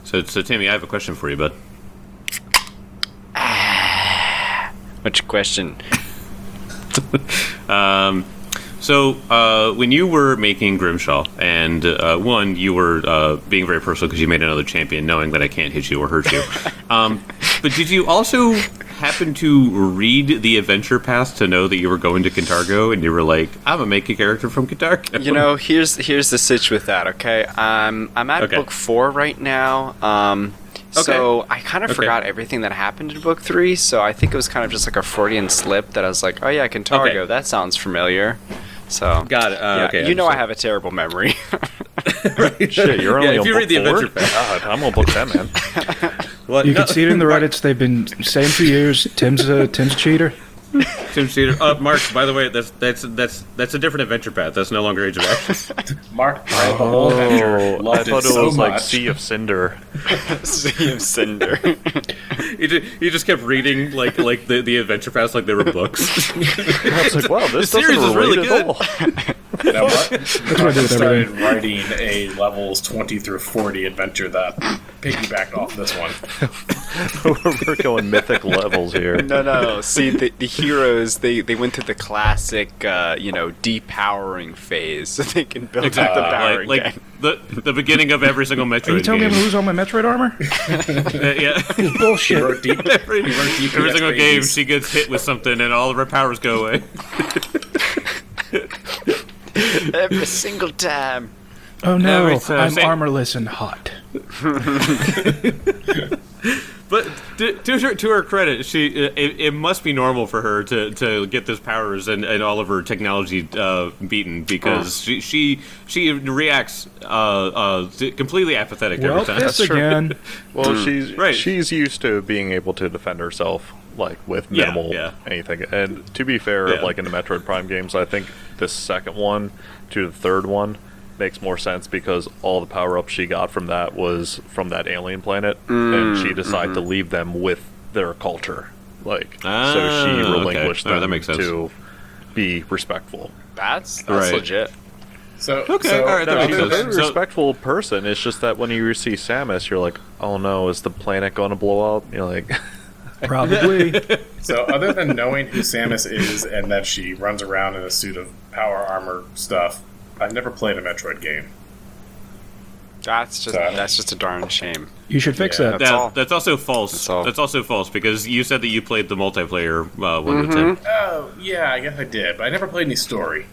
So Timmy, I have a question for you, bud. What's your question? So when you were making Grimshaw, and one, you were being very personal because you made another champion, knowing that I can't hit you or hurt you. But did you also happen to read the adventure path to know that you were going to Kintargo, and you were like, "I'm gonna make a character from Kintargo"? You know, here's the sitch with that. Okay, I'm at book 4 right now. So I kind of forgot everything that happened in book 3. So I think it was kind of just like a Freudian slip that I was like, "Oh yeah, Kintargo. Okay. That sounds familiar." So Got it. yeah, Okay. you know, I have a terrible memory. Shit, you're only if on you book read the 4? adventure path. God, I'm on book 10, man. Well, You can see it in the Reddits. They've been saying for years, Tim's a cheater. Tim Cedar. Mark, by the way, that's a different adventure path. That's no longer Age of Action. Mark read the whole adventure. I Loved thought it it so was like much. Sea of Cinder. Sea of Cinder. He just kept reading like the adventure paths like they were books. I was like, wow, this series doesn't is really relate good. at all. Now, Mark, That's what I do Mark with started everything. writing a levels 20 through 40 adventure that piggybacked off this one. We're going mythic levels here. No. See, the heroes, they went through the classic, depowering phase, so they can build up the power like again. the beginning of every single Metroid Are you telling me I'm game. gonna lose all my Metroid armor? Yeah. He Bullshit. wrote deep. every He wrote deep every in single X game, babies. she gets hit with something, and all of her powers go away. Every single time. Oh no, Every time- I'm same- armorless and hot. But to her credit, it must be normal for her to get those powers and all of her technology beaten, because she reacts completely apathetic Well, every time. this again. Well, Right. she's used to being able to defend herself, like, with minimal anything. And to be fair, Yeah. like in the Metroid Prime games, I think the second one to the third one makes more sense because all the power-ups she got from that was from that alien planet, and she decided to leave them with their culture. Like, so she relinquished okay. Alright, that them makes sense. to be respectful. That's Right. legit. So, Okay, so, all right, that No, makes she's a sense. very So- respectful person. It's just that when you see Samus, you're like, oh no, is the planet going to blow up? You're like, Probably. So other than knowing who Samus is and that she runs around in a suit of power armor stuff, I've never played a Metroid game. That's just a darn shame. You should fix Yeah. that. That's all. That's also false. That's all. That's also false, because you said that you played the multiplayer one with Tim. Oh, yeah, I guess I did, but I never played any story.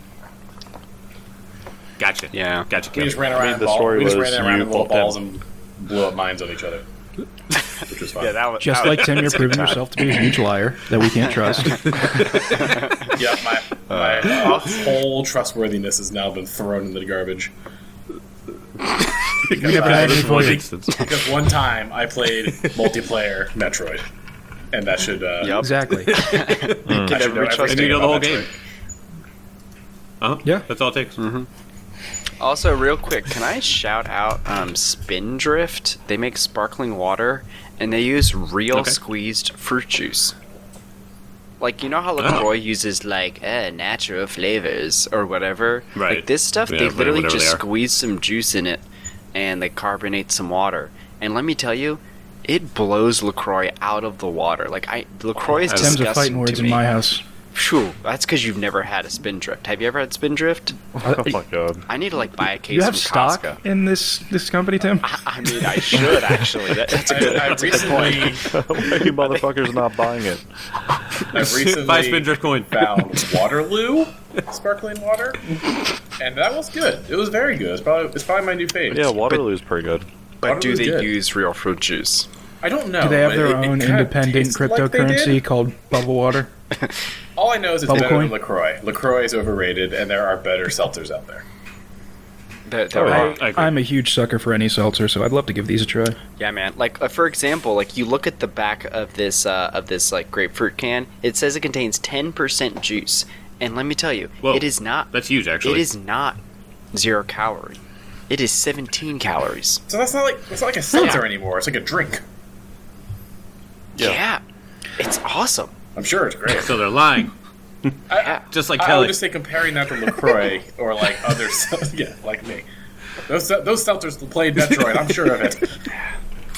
Gotcha. Yeah. Gotcha. We just Kevin. ran around, the story we just was ran around you in little bumped in. balls and blew up mines on each other, which was fun. Yeah, that was Just like Tim, you're proving yourself to be a huge liar that we can't trust. Yeah, my whole trustworthiness has now been thrown in the garbage. You never had any One for instance. Because one time I played multiplayer Metroid, and that should Yep. Exactly. I should know every everything And you know the whole about game. Metroid. Yeah. That's all it takes. Also, real quick, can I shout out Spindrift? They make sparkling water, and they use real Okay. squeezed fruit juice. Like, you know how LaCroix uses, like, natural flavors or whatever? Right. Like, this stuff, Yeah, they literally whatever just they are. squeeze some juice in it, and they carbonate some water. And let me tell you, it blows LaCroix out of the water. Like, LaCroix is Tim's a disgusting fighting words to in me. my house. Phew, that's because you've never had a Spindrift. Have you ever had Spindrift? oh my god. I need to, like, buy a case You have from stock Costco. in this company, Tim? I mean, I should actually. That's a good. I That's a good point. recently, Why are you motherfuckers not buying it? I've recently Buy Spindrift coin. found Waterloo sparkling water, and that was good. It was very good. It's probably my new fave. Yeah, Waterloo's pretty good. But do Waterloo's they good. use real fruit juice? I don't know. Do they have but their it own kinda independent tastes like they cryptocurrency did. called Bubble Water? All I know is it's Bubble better coin? than LaCroix. LaCroix is overrated, and there are better seltzers out there. There Oh, are. I agree. I'm a huge sucker for any seltzer, so I'd love to give these a try. Yeah, man. Like for example, like you look at the back of this like grapefruit can. It says it contains 10% juice, and let me tell you, Whoa, it is not. That's huge, actually. It is not 0 calorie. It is 17 calories. So it's not like a seltzer anymore. It's like a drink. Yeah. It's awesome. I'm sure it's great. So they're lying, Yeah. just like I Kelly. would just say comparing that to LaCroix or like other, yeah, like me. Those seltzers played Metroid. I'm sure of it.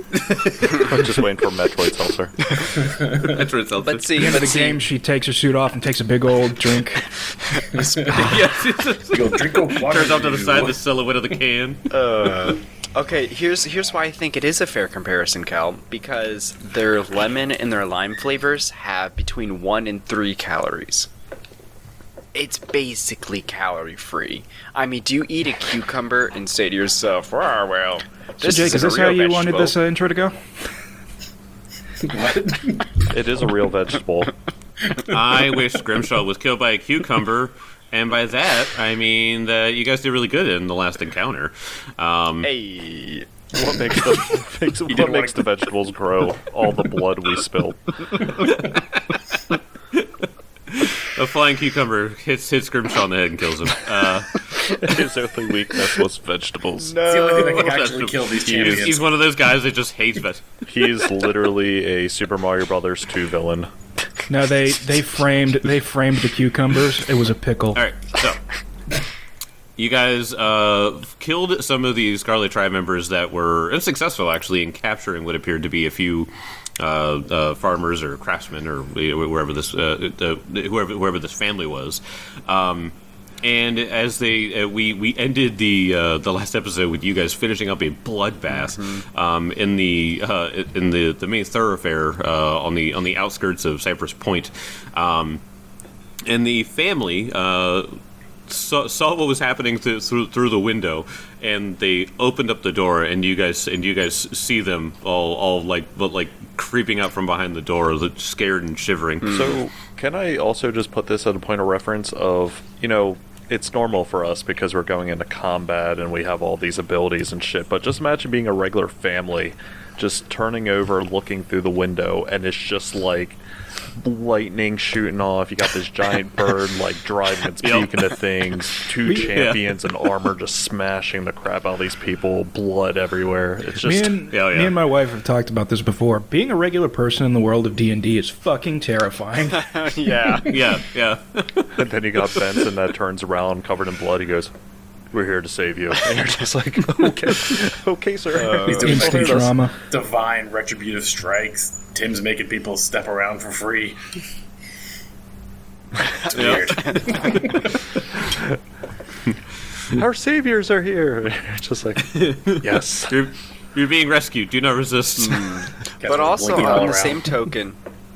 I'm just waiting for Metroid Seltzer. Let's see. End of the game, she takes her suit off and takes a big old drink. Yes, Go drink a water. turns off to the you. side the silhouette of the can. Okay, here's why I think it is a fair comparison, Cal. Because their lemon and their lime flavors have between 1 and 3 calories. It's basically calorie free. I mean, do you eat a cucumber and say to yourself, "Oh, well, So, Jake, is this how you wanted this intro to go? It is a real vegetable. I wish Grimshaw was killed by a cucumber, and by that I mean that you guys did really good in the last encounter. Hey, What makes the vegetables grow? All the blood we spilled. A flying cucumber hits Grimshaw in the head and kills him. His only weakness was vegetables. It's the only thing that can actually kill these champions. He's one of those guys that just hates vegetables. He's literally a Super Mario Brothers 2 villain. No, they framed the cucumbers. It was a pickle. All right, so you guys killed some of the Scarlet Tribe members that were unsuccessful, actually, in capturing what appeared to be a few farmers or craftsmen or wherever this whoever this family was. And as we ended the last episode with you guys finishing up a bloodbath in the main thoroughfare on the outskirts of Cypress Point, and the family saw what was happening through the window, and they opened up the door, and you guys see them all like creeping up from behind the door, scared and shivering. So, can I also just put this at a point of reference of, it's normal for us because we're going into combat and we have all these abilities and shit, but just imagine being a regular family, just turning over, looking through the window, and it's just like lightning shooting off. You got this giant bird like driving its beak into things. Two champions in armor just smashing the crap out of these people. Blood everywhere. It's just Me and my wife have talked about this before. Being a regular person in the world of D&D is fucking terrifying. yeah. yeah. And then you got Benson that turns around covered in blood. He goes, "We're here to save you." And you're just like, okay, sir. He's doing Instant trauma. Divine retributive strikes. Tim's making people step around for free. It's weird. Our saviors are here. Just like, yes. You're being rescued. Do not resist. But also on the same token,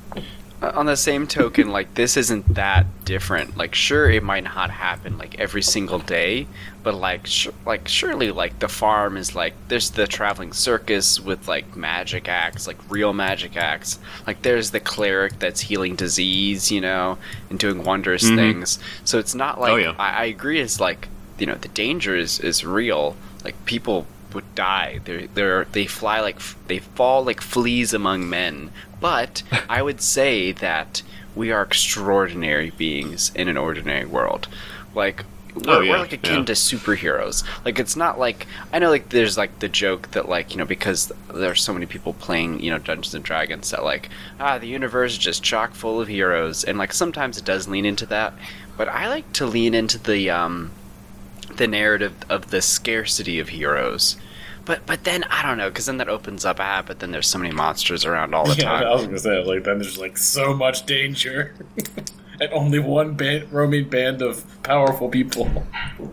like, this isn't that different. Like, sure, it might not happen like every single day, but surely like the farm is like, there's the traveling circus with like magic acts, like real magic acts. Like, there's the cleric that's healing disease, and doing wondrous things. So it's not like I agree. It's like, the danger is real. Like, people would die. They fall like fleas among men. But I would say that we are extraordinary beings in an ordinary world. Like, we're like akin to superheroes. Like, it's not like, I know, like, there's like the joke that, like, because there's so many people playing, Dungeons and Dragons, that like, the universe is just chock full of heroes, and like sometimes it does lean into that. But I like to lean into the narrative of the scarcity of heroes. But then, I don't know, because then that opens up, but then there's so many monsters around all the time. I was going to say, like, then there's, like, so much danger. And only one roaming band of powerful people.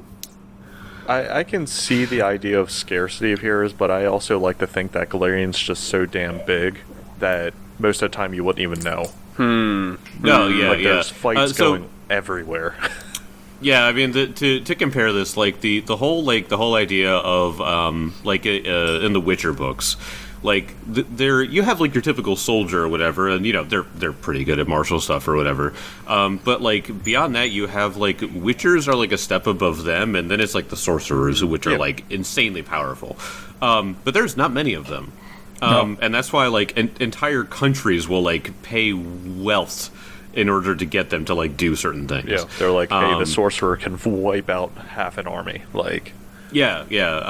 I can see the idea of scarcity of heroes, but I also like to think that Galarian's just so damn big that most of the time you wouldn't even know. There's fights going everywhere. Yeah, I mean, to compare this, like the whole idea of in the Witcher books, like there you have like your typical soldier or whatever, and they're pretty good at martial stuff or whatever. But like beyond that, you have like Witchers are like a step above them, and then it's like the sorcerers, which are like insanely powerful. But there's not many of them, and that's why like entire countries will like pay wealth in order to get them to like do certain things. Yeah, they're like, hey, the sorcerer can wipe out half an army. Like, I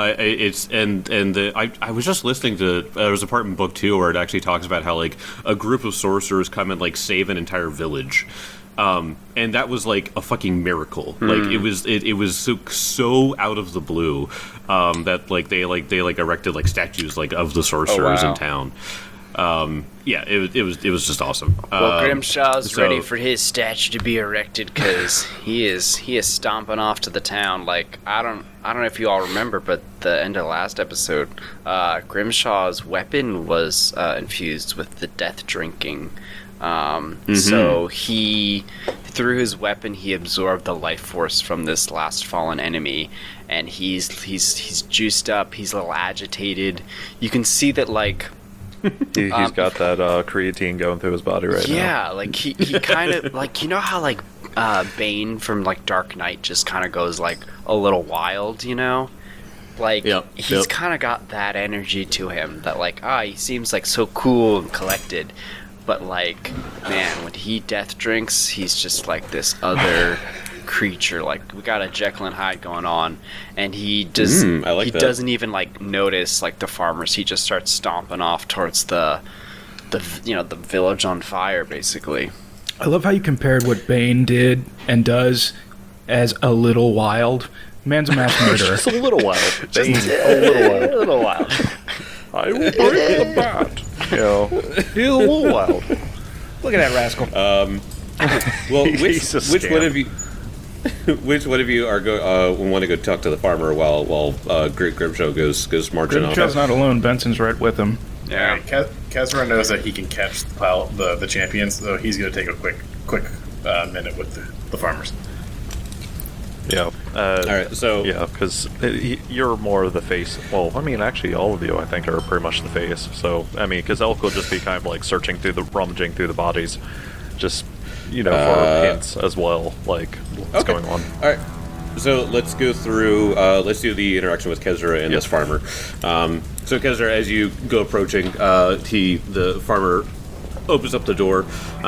was just listening to there was a part in book 2 where it actually talks about how like a group of sorcerers come and like save an entire village, And that was like a fucking miracle. Like it was so out of the blue that they erected like statues like of the sorcerers in town. Yeah, it was just awesome. Well, Grimshaw's ready for his statue to be erected because he is stomping off to the town. Like I don't know if you all remember, but the end of the last episode, Grimshaw's weapon was infused with the death drinking. So he, through his weapon, he absorbed the life force from this last fallen enemy, and he's juiced up. He's a little agitated. You can see that like. He's got that creatine going through his body right now. Yeah, like he kind of like, you know how like Bane from like Dark Knight just kind of goes like a little wild, you know? Like he's kind of got that energy to him that like he seems like so cool and collected, but like man, when he death drinks, he's just like this other creature. Like we got a Jekyll and Hyde going on, and he doesn't even like notice like the farmers. He just starts stomping off towards the village on fire, basically. I love how you compared what Bane did and does as a little wild. Man's a mass murderer. Just a little wild. Just a little wild. I will break the bat. You know, he's a little wild. Look at that rascal. Well, which one of you? Which one of you are want to go talk to the farmer while Grimshaw goes marching off? Grimshaw's not alone. Benson's right with him. Yeah, Kezra knows that he can catch the champions, so he's going to take a quick minute with the farmers. Yeah. All right. So yeah, because you're more of the face. Well, I mean, actually, all of you, I think, are pretty much the face. So I mean, because Elk will just be kind of like rummaging through the bodies, just. You know, for hints as well, like what's going on. All right, so let's go through. Let's do the interaction with Kezra and this farmer. So Kezra, as you go approaching, the farmer opens up the door,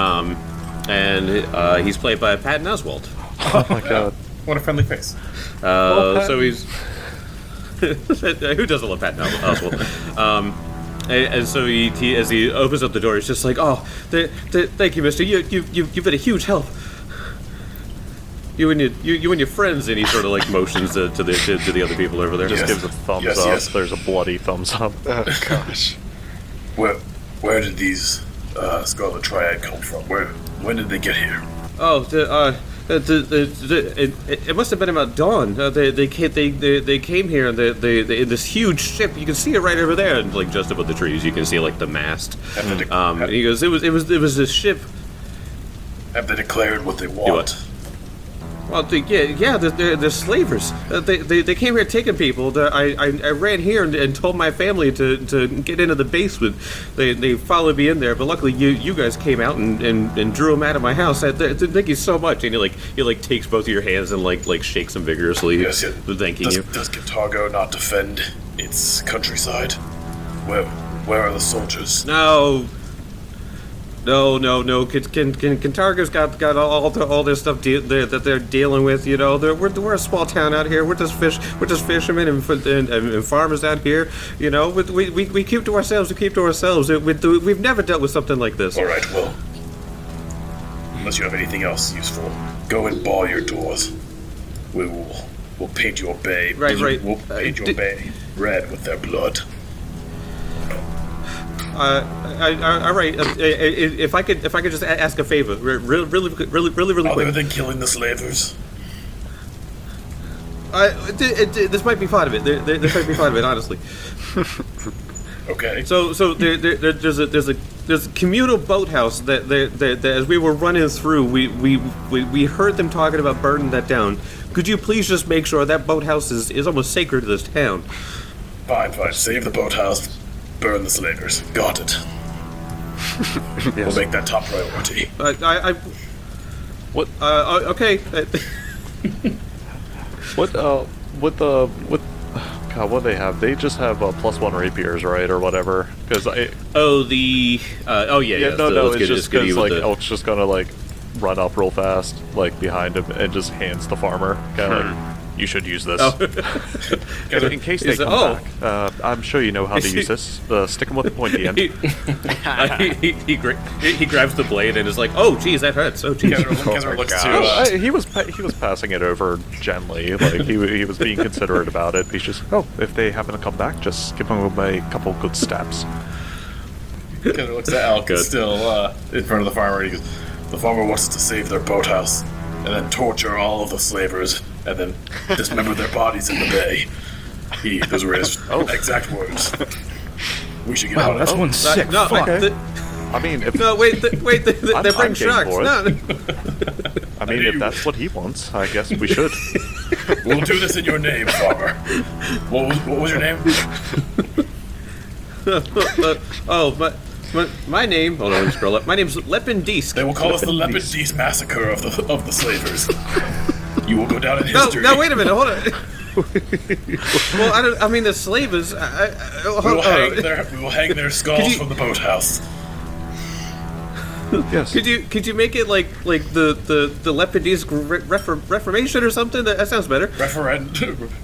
and he's played by Patton Oswalt. Oh my god, what a friendly face! So he's who doesn't love Patton Oswalt? And so he, as he opens up the door, he's just like, "Oh, thank you, Mister. You've been a huge help. You and your friends." And he sort of like motions to the other people over there. Just gives a thumbs up. Yes. There's a bloody thumbs up. Oh gosh. Where did these Scarlet Triad come from? When did they get here? Oh, it must have been about dawn. They came here and they in this huge ship. You can see it right over there, and like just above the trees, you can see like the mast. And he goes, it was this ship. Have they declared what they want? Well, they're slavers. They came here taking people. I ran here and told my family to get into the basement. They followed me in there, but luckily you guys came out and drew them out of my house. Thank you so much. And he takes both of your hands and like shakes them vigorously. Yes, thanking you. Does Carthago not defend its countryside? Where are the soldiers? No. Carthago's got all this stuff that they're dealing with. You know, we're a small town out here. We're just fishermen and farmers down here. You know, we keep to ourselves. We've never dealt with something like this. All right, well, unless you have anything else useful, go and bar your doors. We'll paint your bay. Right. We'll paint your bay red with their blood. All right. If I could just ask a favor, really quick. Other than killing the slavers. This might be part of it. This might be part of it, honestly. Okay. So there's a communal boathouse that as we were running through, we heard them talking about burning that down. Could you please just make sure that boathouse is almost sacred to this town? Fine. Save the boathouse. Burn the slavers. Got it. Yes. We'll make that top priority. What? Okay. What do they have? They just have +1 rapiers, right, or whatever? Because yeah. It's just because like Elk's just gonna like run up real fast, like behind him, and just hands the farmer kind of like You should use this. Oh. In case they come back, I'm sure you know how to use this. Stick them with the pointy end. He grabs the blade and is like, "Oh, geez, that hurts. Oh, geez." Kezra looks to. He was passing it over gently, like he was being considerate about it. He's just, if they happen to come back, just give them a couple good stabs. Kezra looks at Elk, still in front of the farmer. And he goes, "The farmer wants us to save their boathouse, and then torture all of the slavers, and then dismember their bodies in the bay." Those were his exact words. We should get on it. That's one sick no, fuck. Okay. I mean, if No, wait, they're bring sharks. No. I mean, if that's what he wants, I guess we should. We'll do this in your name, farmer. What was your name? My name. Hold on, let me scroll up. My name's Lependisk. They will call us the Lependisk massacre of the slavers. You will go down in history. No, wait a minute, hold on. Well, I mean the slavers. We will hang their skulls from the boathouse. Yes. Could you make it like the Lependisk Reformation or something? That sounds better. Reformation :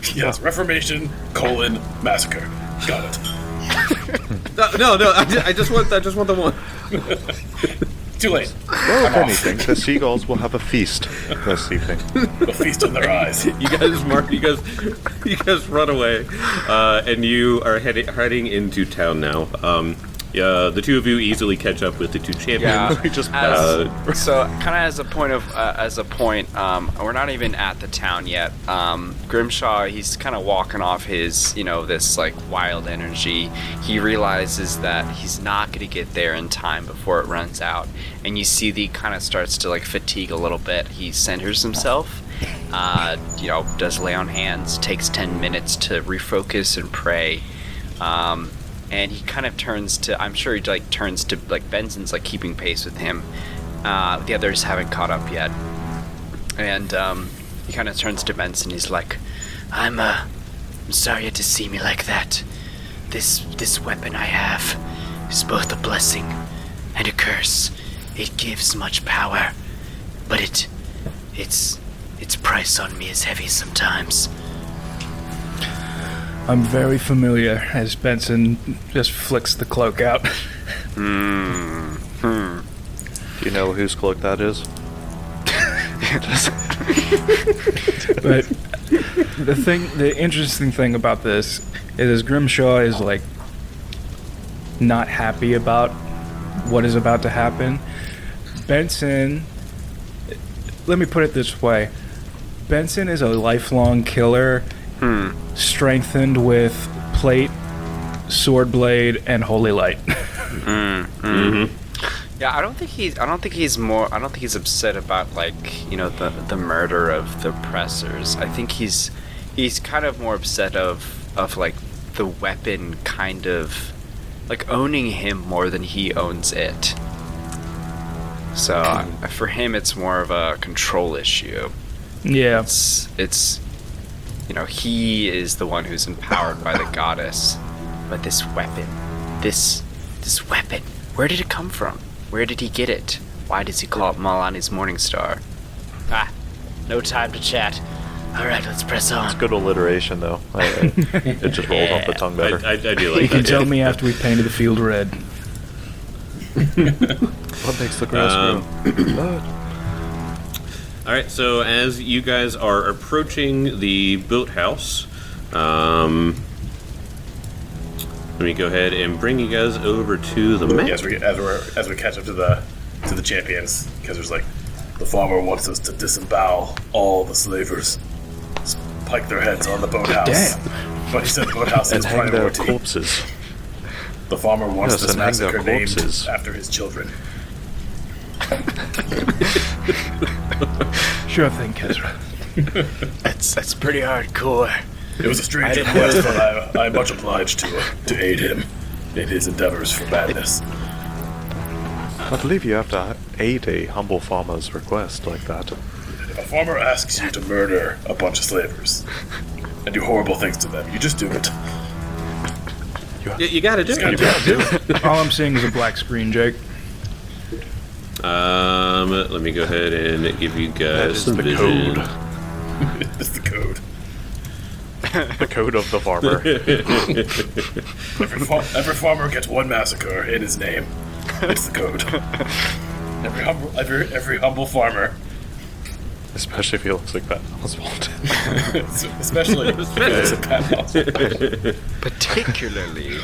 massacre. Got it. No. I just want the one. Too late. Well, if anything, the seagulls will have a feast this evening. A feast on their eyes. You guys run away, and you are heading into town now. The two of you easily catch up with the two champions. Yeah, We just so kind of as a point, we're not even at the town yet. Grimshaw, he's kind of walking off his, this like wild energy. He realizes that he's not going to get there in time before it runs out, and you see that he kind of starts to like fatigue a little bit. He centers himself, does lay on hands, takes 10 minutes to refocus and pray. And he kind of turns to, I'm sure he turns to, Benson's keeping pace with him. The others haven't caught up yet. And he kind of turns to Benson. He's like, I'm sorry you had to see me like that. This weapon I have is both a blessing and a curse. It gives much power, but its price on me is heavy sometimes. I'm very familiar, as Benson just flicks the cloak out. Do you know whose cloak that is? But the interesting thing about this is Grimshaw is not happy about what is about to happen. Benson, let me put it this way. Benson is a lifelong killer. Strengthened with plate, sword blade, and holy light. Yeah, I don't think he's upset about the murder of the pressers. I think he's kind of more upset of the weapon kind of owning him more than he owns it. So for him, it's more of a control issue. Yeah, it's. He is the one who's empowered by the goddess. But this weapon, where did it come from? Where did he get it? Why does he call it Malani's Morningstar? No time to chat. Alright, let's press on. It's good alliteration, though. It just rolls off the tongue better. I do like you can that. tell me after we painted the field red. What makes the grass grow? All right, so as you guys are approaching the boathouse, let me go ahead and bring you guys over to the map. As we catch up to the champions, because there's the farmer wants us to disembowel all the slavers, spike their heads on the boathouse. Damn. But he said the boathouse And is hang their priority. corpses. The farmer wants Yes, this and hang their massacre named corpses. after his children. Sure thing, Kezra. That's pretty hardcore. It was a strange request, but I'm much obliged to aid him in his endeavors for madness. I believe you have to aid a humble farmer's request like that. If a farmer asks you to murder a bunch of slavers and do horrible things to them, you just do it. You gotta do it. All I'm seeing is a black screen, Jake. Let me go ahead and give you That guys is some the vision. code. It's the code. The code of the farmer. Every farmer gets one massacre in his name. It's the code. Every humble farmer. Especially if he looks like Pat Oswalt. Especially if it's a Pat Oswalt. Particularly.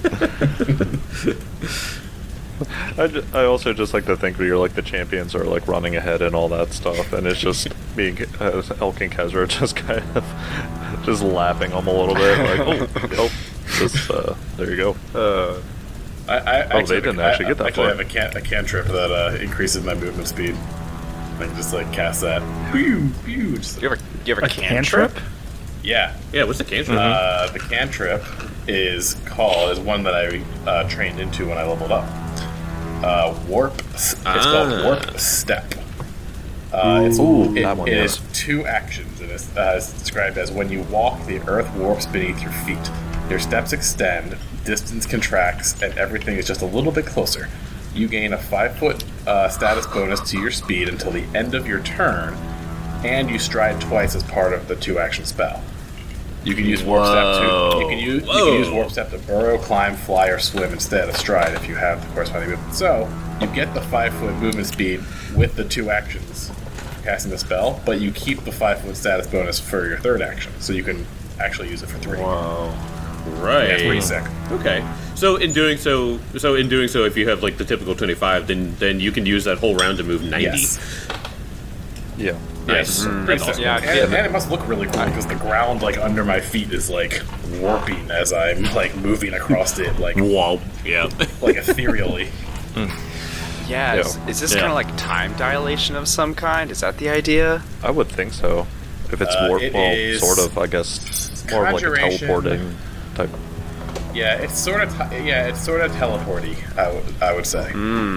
I also just like to think that you're like the champions are like running ahead and all that stuff, and it's just being Elk and Kezra just kind of just laughing them a little bit, like just there you go. They didn't actually get that actually far. have a cantrip that increases my movement speed. I can just like cast that. Pew, pew, just, You have a Cantrip? yeah. Yeah, what's the cantrip? The cantrip is one that I trained into when I leveled up. Warp. It's called Warp Step. That one, it yes. is 2 actions, and it's described as when you walk, the earth warps beneath your feet. Your steps extend, distance contracts, and everything is just a little bit closer. You gain a 5-foot status bonus to your speed until the end of your turn, and you stride twice as part of the 2-action spell. You can use warp step to you can use warp step to burrow, climb, fly, or swim instead of stride if you have the corresponding movement. So you get the 5-foot movement speed with the 2 actions casting the spell, but you keep the 5-foot status bonus for your 3rd action, so you can actually use it for 3. Whoa. Right. That's pretty sick. Okay. So in doing so, if you have like the typical 25, then you can use that whole round to move 90. Yes. Yeah. Nice. Pretty sick. Yeah, and it must look really cool because the ground like under my feet is like warping as I'm like moving across it, like Whoa. Yeah. like ethereally. Yeah, is this kind of like time dilation of some kind? Is that the idea? I would think so. If it's warp, it well, is sort of, I guess, more of like a conjuration. teleporting type. Yeah, it's sort of teleporty. I would say.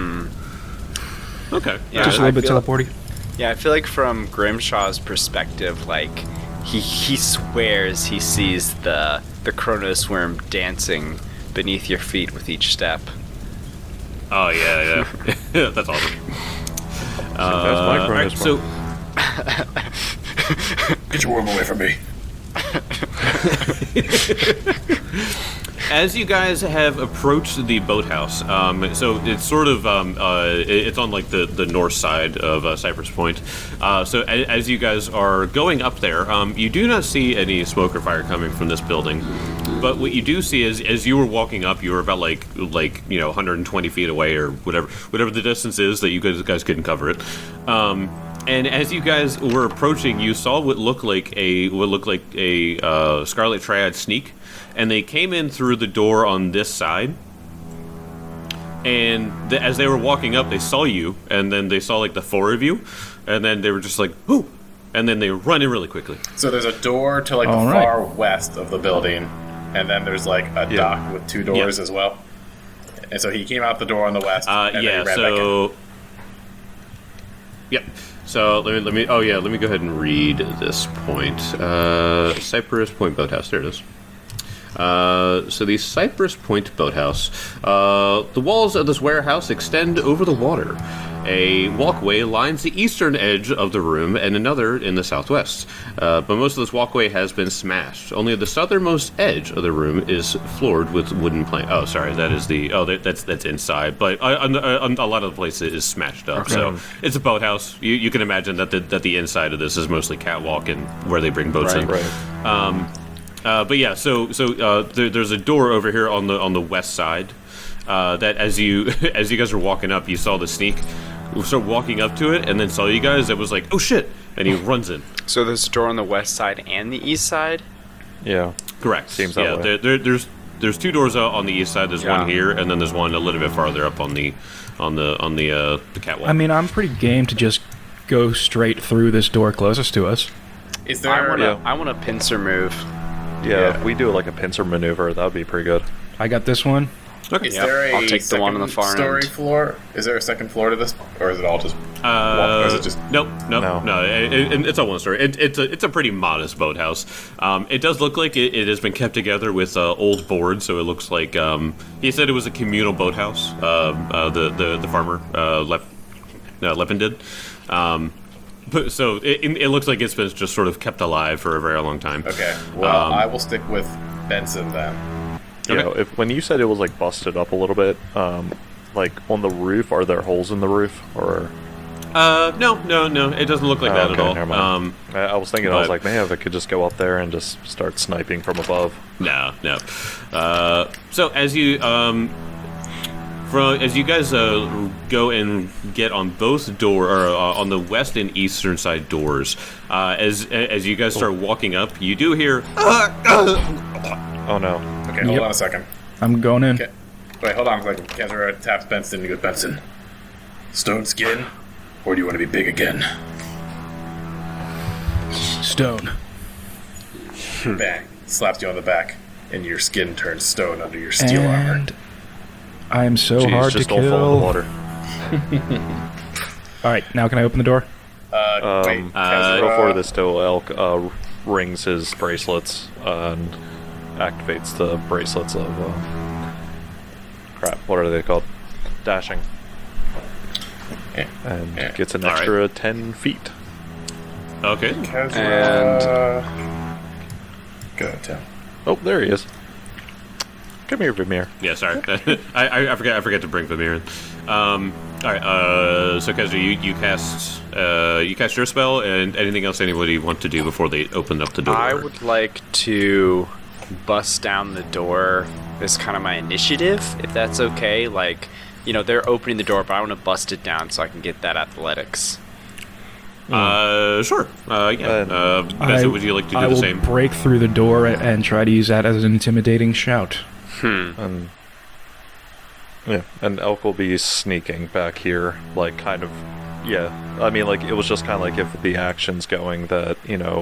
Okay. Yeah, Just a I little bit feel- teleporty. Yeah, I feel like from Grimshaw's perspective, like he swears he sees the Kronos worm dancing beneath your feet with each step. Oh yeah. That's awesome. That's my All right, Cronus so Get your worm away from me. as you guys have approached the boathouse, so it's sort of it's on like the north side of Cypress Point. So as you guys are going up there, you do not see any smoke or fire coming from this building. But what you do see is, as you were walking up, you were about like 120 feet away or whatever the distance is that you guys couldn't cover it. And as you guys were approaching, you saw what looked like a Scarlet Triad sneak, and they came in through the door on this side. And as they were walking up, they saw you, and then they saw like the 4 of you, and then they were just like, "Whoo!" And then they run in really quickly. So there's a door to like the All right. far west of the building, and then there's like a dock with 2 doors as well. And so he came out the door on the west. And then he ran back in. Yep. So let me go ahead and read this point. Cypress Point Boathouse. There it is. So the Cypress Point Boathouse. The walls of this warehouse extend over the water. A walkway lines the eastern edge of the room and another in the southwest. But most of this walkway has been smashed. Only the southernmost edge of the room is floored with wooden plank. Oh, sorry, that is that's inside. But a lot of the place is smashed up. So it's a boathouse. You can imagine that the inside of this is mostly catwalk and where they bring boats in. Right. But yeah, so there's a door over here on the west side. That as you guys were walking up, you saw the sneak. We started walking up to it, and then saw you guys. It was like, oh shit! And he runs in. So there's a door on the west side and the east side? Yeah. Correct. Seems that way. There's 2 doors out on the east side. There's one here, and then there's one a little bit farther up on the catwalk. I mean, I'm pretty game to just go straight through this door closest to us. Is I there? want a pincer move. Yeah, if we do like a pincer maneuver, that would be pretty good. I got this one. okay. Is there a I'll take the one on the far story end. floor? Is there a second floor to this, or is it all just? Or is it just? Nope. No. It's all one story. It's a pretty modest boathouse. It does look like it has been kept together with old boards, so it looks like he said it was a communal boathouse. The farmer Lepin did. So it looks like it's been just sort of kept alive for a very long time. Okay. Well, I will stick with Benson then. You Okay. know, when you said it was like busted up a little bit, like on the roof, are there holes in the roof or? No, it doesn't look like that at all. Never mind. I was thinking, I was but- like, man, if I could just go up there and just start sniping from above. No. So as you as you guys go and get on both on the west and eastern side doors, as you guys start walking up, you do hear. Oh no. Okay, hold Yep. on a second. I'm going in. Okay. Wait, hold on a second. Kezra taps Benson and goes, Benson, stone skin, or do you want to be big again? Stone. Bang. Slaps you on the back, and your skin turns stone under your steel armor. And I am so Jeez, hard to just don't fall in the kill. water. All right, now can I open the door? Wait, Kezra, Before this, though, Elk rings his bracelets and activates the bracelets of crap. What are they called? Dashing, and Yeah. gets an All right. extra 10 feet. Okay. Kezra. Go ahead, Tim. Oh, there he is. Come here, Vimir. Yeah, sorry. I forgot to bring Vamir in. All right. So Kezra, you cast your spell, and anything else anybody want to do before they open up the door? I would like to bust down the door as kind of my initiative, if that's okay. Like, you know, they're opening the door, but I want to bust it down so I can get that athletics. Sure. Yeah. Benson, would you like to do I the will same? break through the door and try to use that as an intimidating shout. And yeah, and Elk will be sneaking back here, like kind of. Yeah, I mean, like it was just kind of like if the action's going that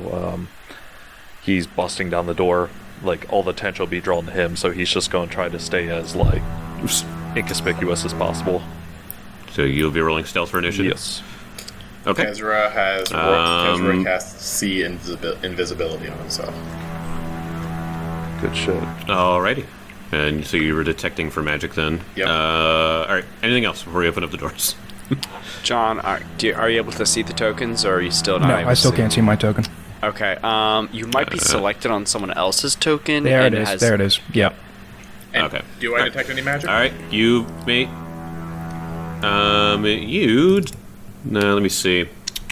he's busting down the door, like all the attention will be drawn to him, so he's just going to try to stay as like inconspicuous as possible. So you'll be rolling stealth for initiative. Yes. Okay. Kezra Kezra casts see invisibility on himself. Good shit. Alrighty. And so you were detecting for magic then. Yep. All right. Anything else before we open up the doors? John, are you able to see the tokens, or are you still not No, able I to still see? can't see my token. Okay, you might be selected on someone else's token. There it and is. There it is. Yep. And Okay. Do I detect any magic? All right. You may. You. No, let me see.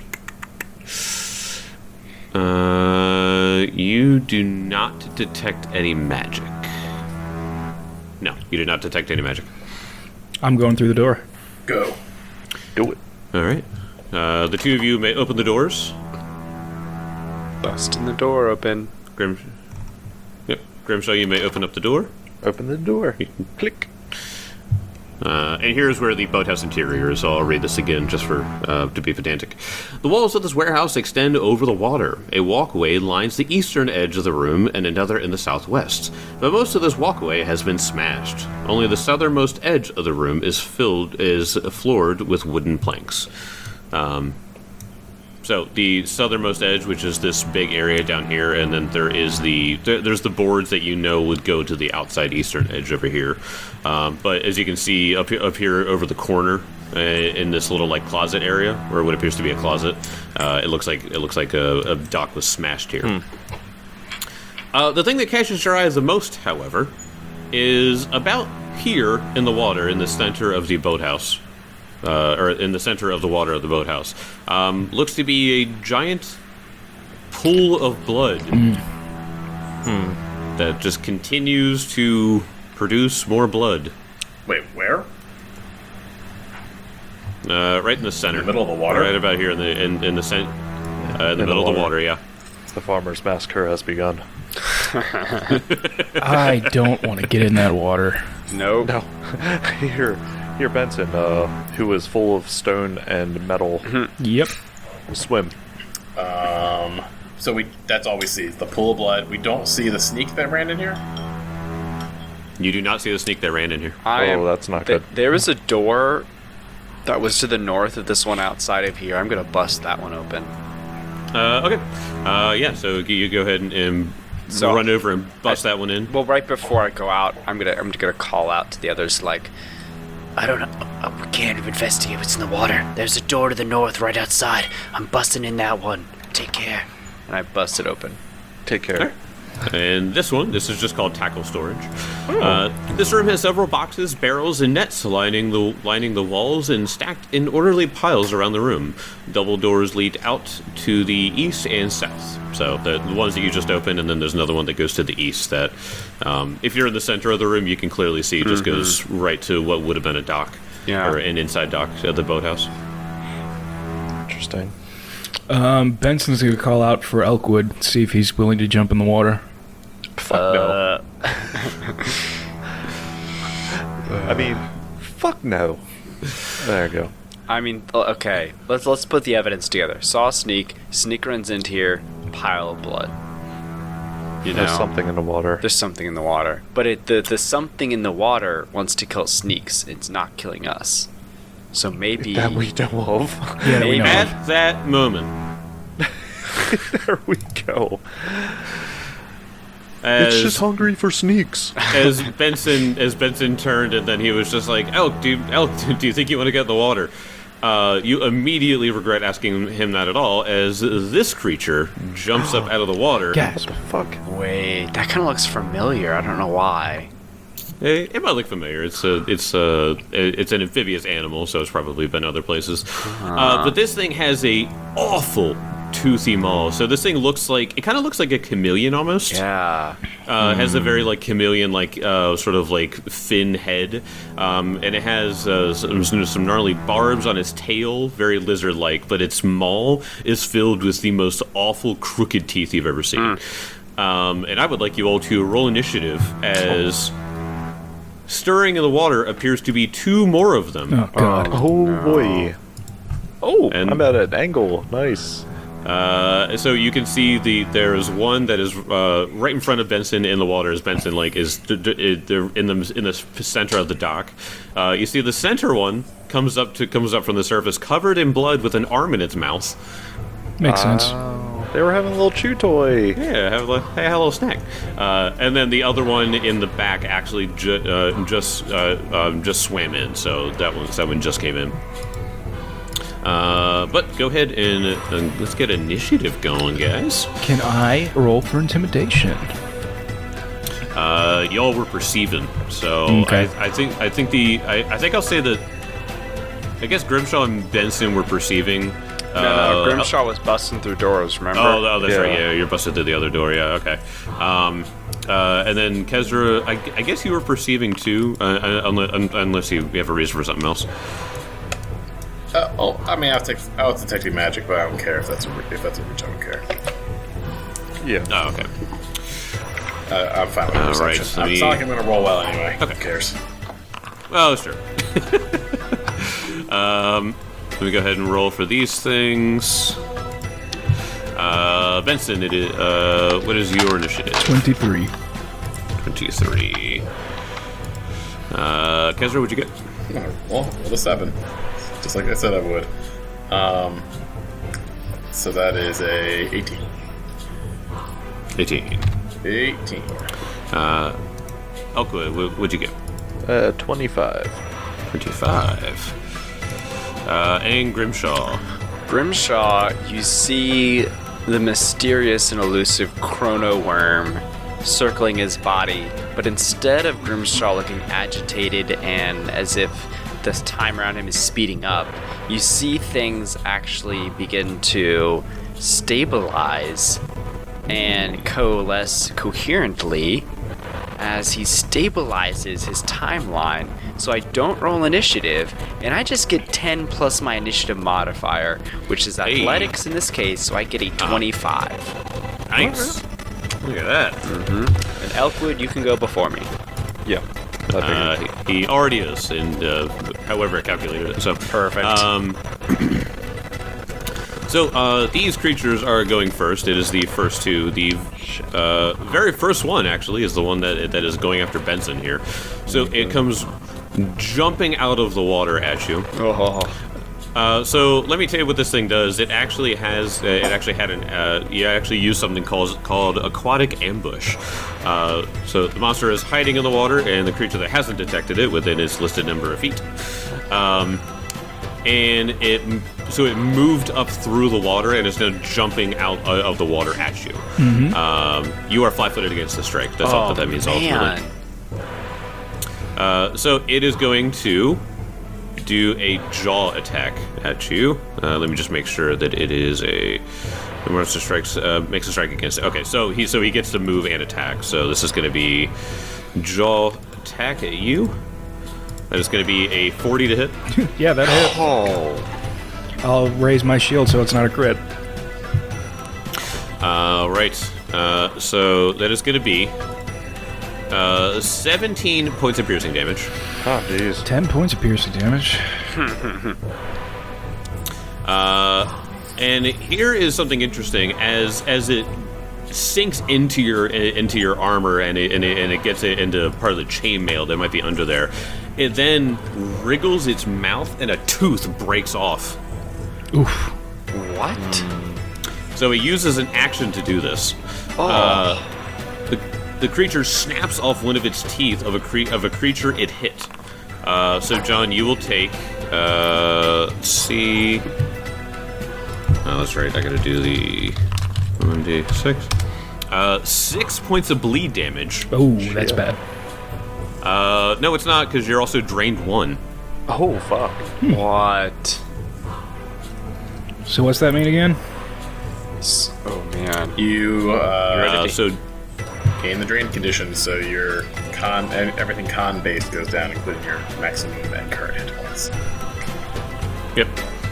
You do not detect any magic. No, you do not detect any magic. I'm going through the door. Go. Do it. All right. The two of you may open the doors. Busting the door open. Grimshaw, you may open up the door. Open the door. Click. And here's where the boathouse interior is. I'll read this again just for to be pedantic. The walls of this warehouse extend over the water. A walkway lines the eastern edge of the room and another in the southwest. But most of this walkway has been smashed. Only the southernmost edge of the room is floored with wooden planks. So the southernmost edge, which is this big area down here, and then there's the boards that you know would go to the outside eastern edge over here. But as you can see up here over the corner, in this little like closet area, or what appears to be a closet, it looks like a dock was smashed here. The thing that catches your eyes the most, however, is about here in the water, in the center of the boathouse. Or in the center of the water of the boathouse, looks to be a giant pool of blood that just continues to produce more blood. Wait, where? Right in the center, In the middle of the water? right about here in the in the middle of the water. Yeah. The farmer's massacre has begun. I don't want to get in that water. Nope. No. Here, Benson, who is full of stone and metal, Yep. swim. So that's all we see, is the pool of blood. We don't see the sneak that ran in here? You do not see the sneak that ran in here. That's not good. There was a door that was to the north of this one outside of here. I'm gonna bust that one open. Okay. Yeah. So you go ahead and So- run over and bust that one in. Well, right before I go out, I'm gonna call out to the others, like, I don't know. We can't investigate what's in the water. There's a door to the north right outside. I'm busting in that one. Take care. And I bust it open. Take care. And this is just called tackle storage. This room has several boxes, barrels, and nets lining the walls and stacked in orderly piles around the room. Double doors lead out to the east and south. So the ones that you just opened, and then there's another one that goes to the east that, if you're in the center of the room, you can clearly see just goes right to what would have been a dock. Yeah. Or an inside dock at the boathouse. Interesting. Benson's gonna call out for Elkwood, see if he's willing to jump in the water. Fuck no. I mean, fuck no. There you go. I mean, okay. Let's put the evidence together. Saw Sneak runs into here, pile of blood. You know, There's something in the water. There's something in the water. But the something in the water wants to kill Sneaks. It's not killing us. So maybe... That we know of. Yeah, we know. At that moment, There we go. as, It's just hungry for sneaks. as Benson turned, and then he was just like, Elk, do you think you want to get in the water? You immediately regret asking him that at all, as this creature jumps up out of the water. Gasp. Fuck. Wait, that kind of looks familiar. I don't know why. It might look familiar. It's an amphibious animal, so it's probably been other places. But this thing has a awful toothy maw. So this thing kind of looks like a chameleon almost. Yeah. It has a very like chameleon sort of like fin head, and it has some gnarly barbs on its tail, very lizard like. But its maw is filled with the most awful crooked teeth you've ever seen. And I would like you all to roll initiative as. Stirring in the water appears to be two more of them. Oh god. Oh boy. Oh, And- I'm at an angle. Nice. So you can see there's one that is right in front of Benson in the water as Benson is they're in the center of the dock. You see the center one comes up from the surface covered in blood with an arm in its mouth. Makes sense. They were having a little chew toy. Yeah, have a little snack. And then the other one in the back actually just swam in, so that one just came in. But go ahead and let's get initiative going, guys. Can I roll for intimidation? Y'all were perceiving, so Okay. I think I'll say that. I guess Grimshaw and Benson were perceiving. No, Grimshaw was busting through doors, remember? Oh, that's Yeah. right. Yeah, you're busted through the other door. Yeah, okay. And then Kezra, I guess you were perceiving too, unless you have a reason for something else. I mean, I'll detect magic, but I don't care if that's a reach. I don't care. Yeah. Oh, okay. I'm fine with All right, perception. so It's not like I'm gonna roll well anyway. Okay. Who cares? Well, sure. Let me go ahead and roll for these things. Benson, what is your initiative? 23. 23. Kezra, what'd you get? Well, roll a 7. Just like I said I would. So that is a 18. 18. 18. Elkwood, what'd you get? 25. 25. And Grimshaw. Grimshaw, you see the mysterious and elusive chrono worm circling his body, but instead of Grimshaw looking agitated and as if the time around him is speeding up, you see things actually begin to stabilize and coalesce coherently as he stabilizes his timeline. So I don't roll initiative, and I just get 10 plus my initiative modifier, which is Hey. athletics in this case, so I get a 25. Nice. Look at that. And Elkwood, you can go before me. Yeah. I figured. He already is, and however I calculated it. So Perfect. So these creatures are going first. It is the first two. The very first one actually is the one that is going after Benson here. So it comes jumping out of the water at you. Oh. So let me tell you what this thing does. It actually has. It actually had an. You actually use something called aquatic ambush. So the monster is hiding in the water, and the creature that hasn't detected it within its listed number of feet. And it moved up through the water and is now jumping out of the water at you. You are flat-footed against the strike. That's all that means ultimately. So it is going to do a jaw attack at you. Let me just make sure that it is a. The monster strikes makes a strike against it. Okay, so he gets to move and attack. So this is going to be jaw attack at you. That is going to be a 40 to hit. Yeah, that hit. Oh. I'll raise my shield so it's not a crit. Right. So that is going to be 17 points of piercing damage. Oh, jeez. 10 points of piercing damage. And here is something interesting as it sinks into your armor and it gets it into part of the chainmail that might be under there. It then wriggles its mouth and a tooth breaks off. Oof. What? So it uses an action to do this. The creature snaps off one of its teeth of a creature it hit. So John, you will take. Let's see. Oh, that's right. I gotta do the 1d6. 6 points of bleed damage. Oh, that's bad. No, it's not, because you're also drained 1. Oh, fuck. What? So what's that mean again? Oh man. You So gain the drain condition, so your everything con base goes down, including your maximum and current hit points. yep,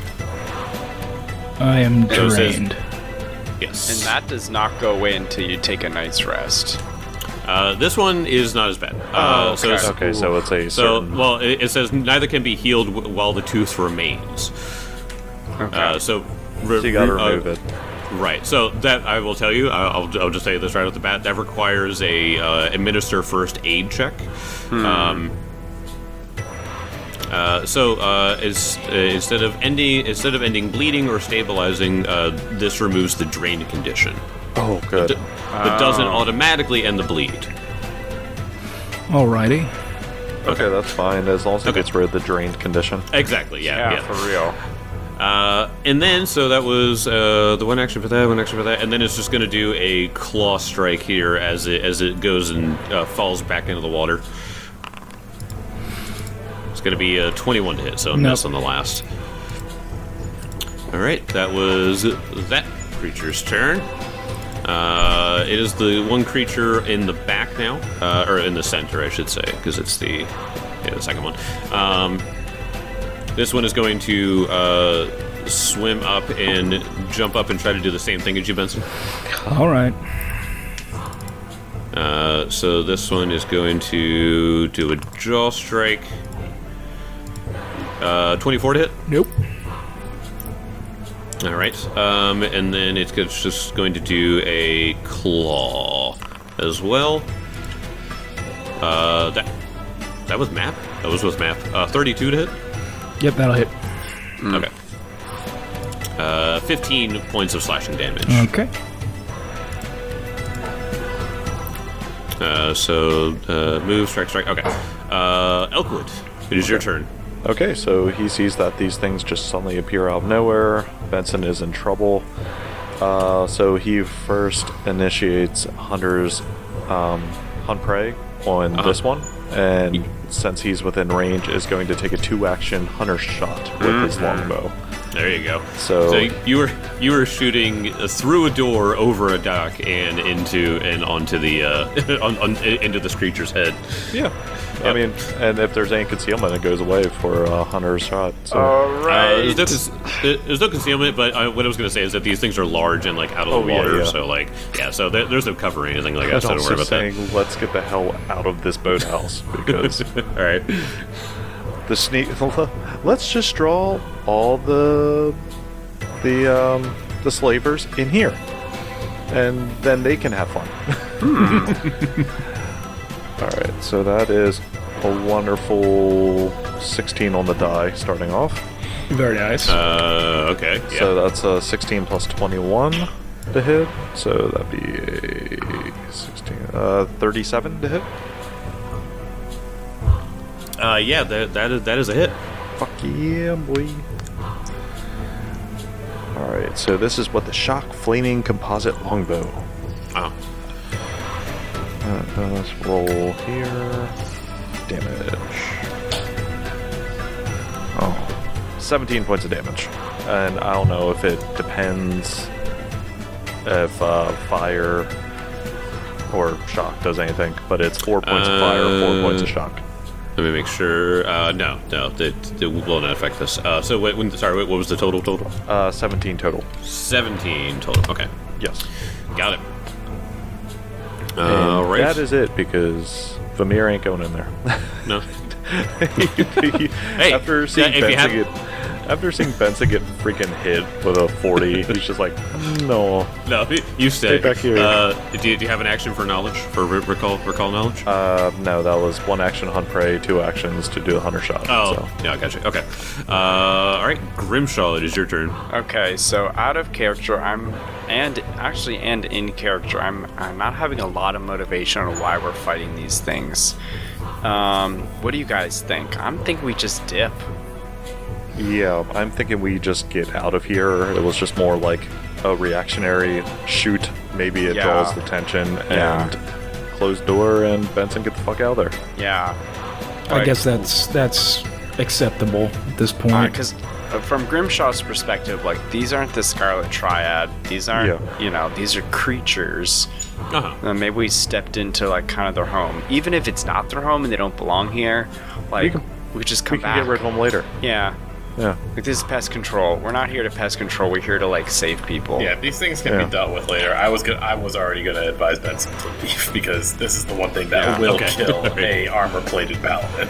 I am So it says- drained. yes. And that does not go away until you take a night's rest. This one is not as bad. So it's, Okay, so it's a So, certain... well, it says neither can be healed while the tooth remains. Okay. So you gotta remove it. Right. So that I will tell you. I'll just tell you this right off the bat. That requires a administer first aid check. Instead of ending bleeding or stabilizing, this removes the drain condition. Oh, good. But doesn't automatically end the bleed. Alrighty. Okay, that's fine, as long as it gets rid of the drained condition. Exactly. Yeah. for real. And then, so that was the one action for that, and then it's just going to do a claw strike here as it goes and falls back into the water. It's going to be a 21 to hit, so a miss on the last. All right, that was that creature's turn. It is the one creature in the back now, or in the center, I should say, because it's the second one. This one is going to swim up and jump up and try to do the same thing as you, Benson. Alright. So this one is going to do a jaw strike. 24 to hit. Nope. All right. And then it's just going to do a claw as well. That was map. That was with map. 32 to hit. Yep, that'll hit. Okay. 15 points of slashing damage. Okay. Move, strike. Okay. Elkwood, it is your turn. Okay, so he sees that these things just suddenly appear out of nowhere. Benson is in trouble. So he first initiates Hunter's hunt prey on this one. And since he's within range, is going to take a 2-action Hunter shot with his longbow. There you go. So you were shooting through a door, over a dock, and onto the into this creature's head. Yeah. I mean, and if there's any concealment, it goes away for a Hunter's shot. So. Alright. There's no concealment, but what I was going to say is that these things are large and like out of the water, so there's no cover or anything like that. So don't worry about that. Let's get the hell out of this boathouse because. All right. The sneak. Let's just draw all the slavers in here, and then they can have fun. All right, so that is a wonderful 16 on the die, starting off. Very nice. Okay. Yeah. So that's 16 plus 21 to hit. So that'd be a 16, 37 to hit. Yeah, that is a hit. Fuck yeah, boy. Alright, so this is what the Shock Flaming Composite Longbow. Oh. Let's roll here. Damage. Oh. 17 points of damage. And I don't know if it depends if fire or shock does anything, but it's 4 points of fire, 4 points of shock. Let me make sure. No, it will not affect this. So what was the total? 17 total. 17 total. Okay, Yes. got it. And Right. that is it, because Vamir ain't going in there. No. Hey, after seeing Benson get freaking hit with a 40, he's just like, no. No, you stay back here. Do you have an action for knowledge? For recall knowledge? No, that was one action hunt prey, 2 actions to do a hunter shot. Oh, so. yeah, I got you. Okay. All right, Grimshaw, it is your turn. Okay, so out of character, and in character, I'm not having a lot of motivation on why we're fighting these things. What do you guys think? I'm thinking we just dip. Yeah, I'm thinking we just get out of here. It was just more like a reactionary shoot. Maybe it draws the tension and close door, and Benson get the fuck out of there. Yeah. I guess that's acceptable at this point. Because from Grimshaw's perspective, like, these aren't the Scarlet Triad. These aren't, these are creatures. Uh-huh. Maybe we stepped into, like, kind of their home. Even if it's not their home and they don't belong here, like, we just come back. We can get right home later. Yeah. Yeah. Like, this is pest control. We're not here to pest control. We're here to, like, save people. Yeah, these things can be dealt with later. I was already gonna advise Benson to leave because this is the one thing that will kill a armor-plated paladin.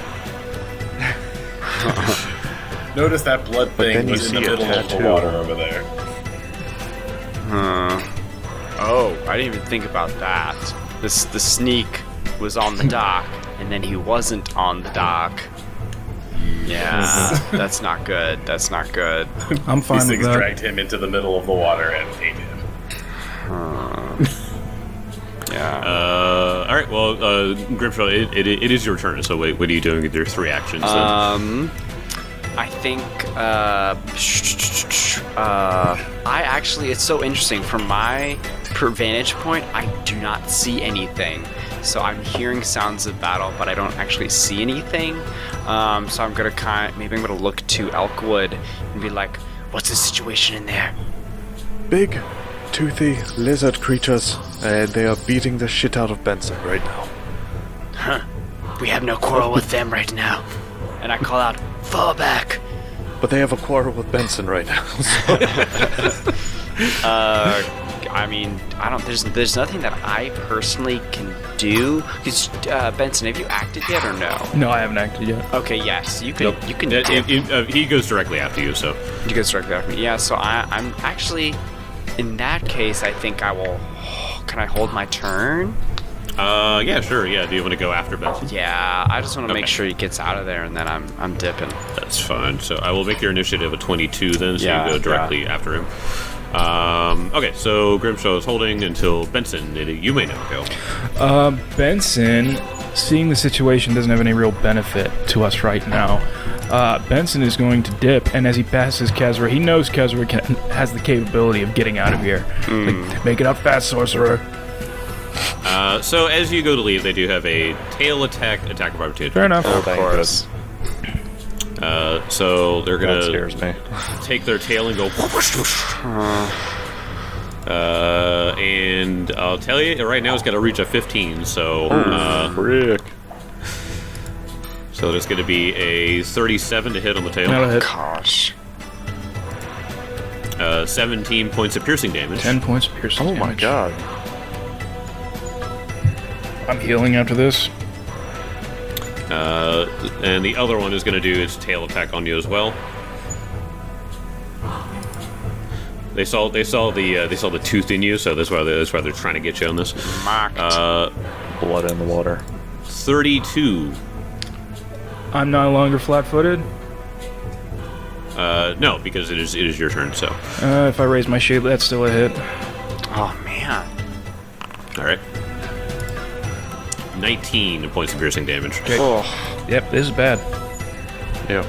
Notice that blood thing was in the middle of the water over there. Oh, I didn't even think about that. The sneak was on the dock, and then he wasn't on the dock. Yeah, that's not good. That's not good. I'm fine These with things that. dragged him into the middle of the water and ate him. Yeah. All right. Well, Grimshaw, it is your turn. So what are you doing with your 3 actions? Then? I think I actually, it's so interesting. From my vantage point, I do not see anything. So I'm hearing sounds of battle, but I don't actually see anything. So I'm gonna maybe I'm gonna look to Elkwood and be like, "What's the situation in there?" Big, toothy lizard creatures, and they are beating the shit out of Benson right now. Huh. We have no quarrel with them right now. And I call out, "Fall back!" But they have a quarrel with Benson right now. I mean, there's nothing that I personally can do. Because Benson, have you acted yet or no? No, I haven't acted yet. Okay, yes, you can. Nope. You can. He goes directly after you. So You go directly after me. Yeah. So I'm actually, in that case, I think I will. Can I hold my turn? yeah, sure. Yeah. Do you want to go after Benson? Yeah. I just want to make sure he gets out of there, and then I'm dipping. That's fine. So I will make your initiative a 22 then, so Yeah, you go directly after him. Okay, so Grimshaw is holding until Benson. You may now go. Benson, seeing the situation doesn't have any real benefit to us right now. Benson is going to dip, and as he passes Kezra, he knows Kezra has the capability of getting out of here. Like, make it up fast, sorcerer. So as you go to leave, they do have a tail attack of opportunity. Fair enough. Of course. So they're That gonna scares me. take their tail and go. And I'll tell you, right now it's got to reach a 15. So, Frick. so there's going to be a 37 to hit on the tail. That'll hit. Gosh. 17 points of piercing damage. 10 points of piercing Oh my damage. god. I'm healing after this. And the other one is going to do its tail attack on you as well. They saw the tooth in you, so that's why they're trying to get you on this. Mocked. Blood in the water. 32. I'm no longer flat-footed. No, because it is your turn. So. If I raise my shield, that's still a hit. Oh man. All right. 19 points of piercing damage. Okay. Oh. Yep, this is bad. Yeah.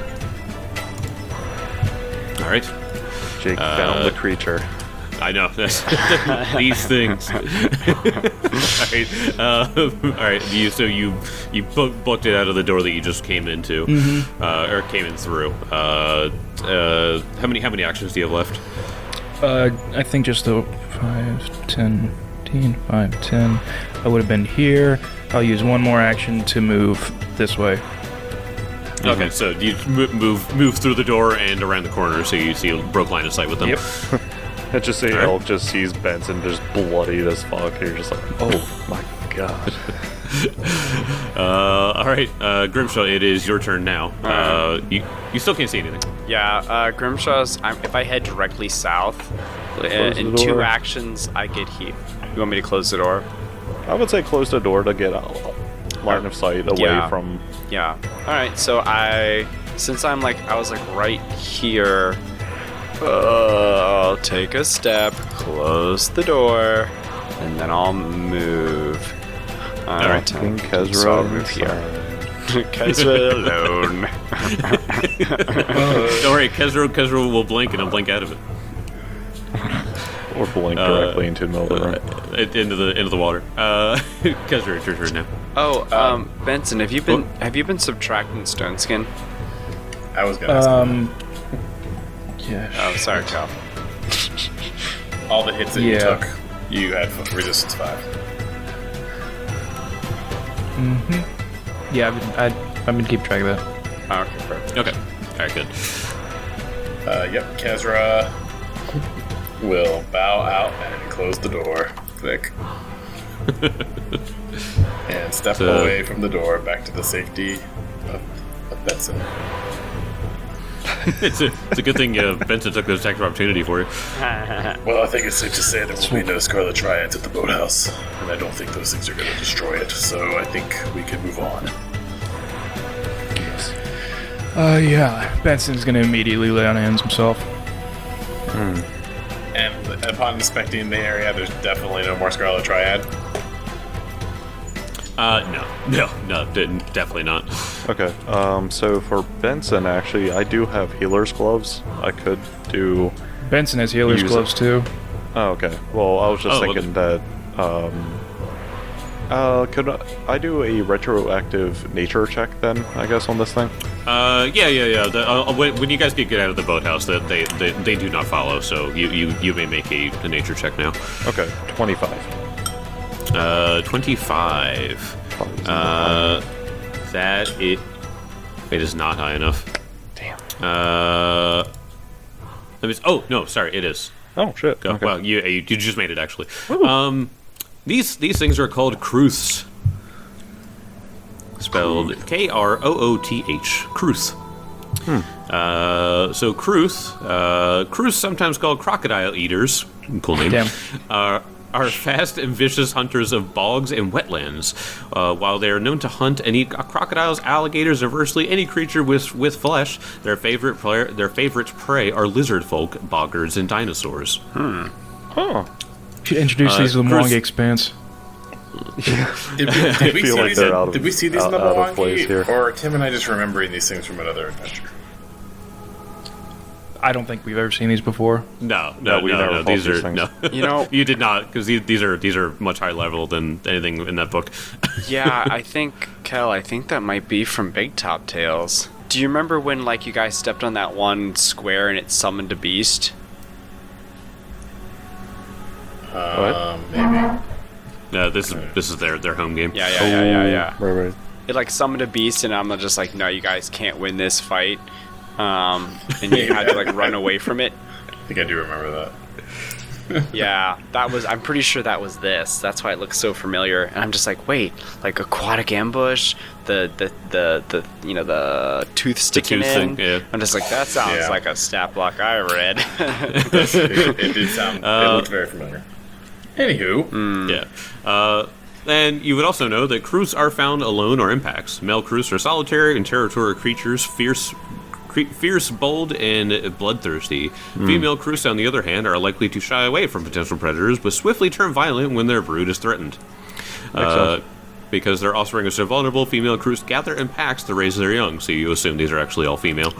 All right. Jake found the creature. I know. These things. All right. All right. You booked it out of the door that you just came into, or came in through. How many actions do you have left? I think just the 5, 10, 15, 5, 10. I would have been here. I'll use one more action to move this way. Okay, so you move through the door and around the corner, so you see a broke line of sight with them. Yep. It just Elk just sees Benson just bloodied as fuck. You're just like, oh my god. All right, Grimshaw, it is your turn now. You still can't see anything. Yeah, Grimshaw's. If I head directly south, in 2 actions, I get heat. You want me to close the door? I would say close the door to get out line of sight away from. Yeah. All right. So since I was right here. I'll take a step, close the door, and then I'll move. All right. Kezra So I'll move here. Kezra alone. Don't worry, Kezra will blink and I'll blink out of it. Or blink directly into the middle of the room. Into the water. Kezra, it's your turn now. Oh, Benson, have you been subtracting stone skin? I was gonna ask Yeah. Oh, sorry, Cal. all the hits that you Yeah. took, you had resistance 5. Yeah, I've been keeping track of that. Oh, okay, perfect. Okay. All right, good. Yep, Kezra will bow out and close the door. Click. And step away from the door back to the safety of Benson. It's a good thing Benson took the attack of opportunity for you. Well, I think it's safe to say there will be no Scarlet Triads at the boathouse, and I don't think those things are going to destroy it, so I think we can move on. Yeah. Benson's gonna immediately lay on hands himself. And upon inspecting the area, there's definitely no more Scarlet Triad. No, definitely not. Okay, so for Benson, actually, I do have healer's gloves. I could do. Benson has healer's Use gloves too. Oh, okay. Well, I was just thinking that. Could I do a retroactive nature check then? I guess on this thing. Yeah. When you guys get out of the boathouse, they do not follow. So you may make a nature check now. Okay, 25. 25. It is not high enough. Damn. No, sorry, it is. Oh shit. Go. Okay. Well, you just made it actually. These things are called Kruths. Spelled Krooth. Kruth. So Kruths, sometimes called crocodile eaters, cool name, Damn. are fast and vicious hunters of bogs and wetlands. While they are known to hunt and eat crocodiles, alligators, and virtually any creature with flesh, their favorite prey are lizard folk, boggards, and dinosaurs. Huh. Should introduce these to the Chris- Mwanga Expanse. Did we feel like they're out of- did we see these in the out of place here. Or are Tim and I just remembering these things from another adventure? I don't think we've ever seen these before. No. we never fought These these are things. no. You know- you did not, because these are much higher level than anything in that book. Yeah, I think that might be from Big Top Tales. Do you remember when you guys stepped on that one square and it summoned a beast? Maybe. No, this is their home game. Yeah. Right. It summoned a beast, and I'm just like, no, you guys can't win this fight. And you had to run away from it. I think I do remember that. Yeah, I'm pretty sure that was this. That's why it looks so familiar. And I'm just like, wait, aquatic ambush, the tooth sticking tooth in. thing, yeah. I'm just like, that sounds like a stat block I read. It did sound. It looked very familiar. Anywho, Yeah. And you would also know that Kruths are found alone or in packs. Male Kruths are solitary and territorial creatures, fierce fierce, bold, and bloodthirsty. Female Krus, on the other hand, are likely to shy away from potential predators, but swiftly turn violent when their brood is threatened. Because their offspring are so vulnerable, female Krus gather in packs to raise their young, so you assume these are actually all female.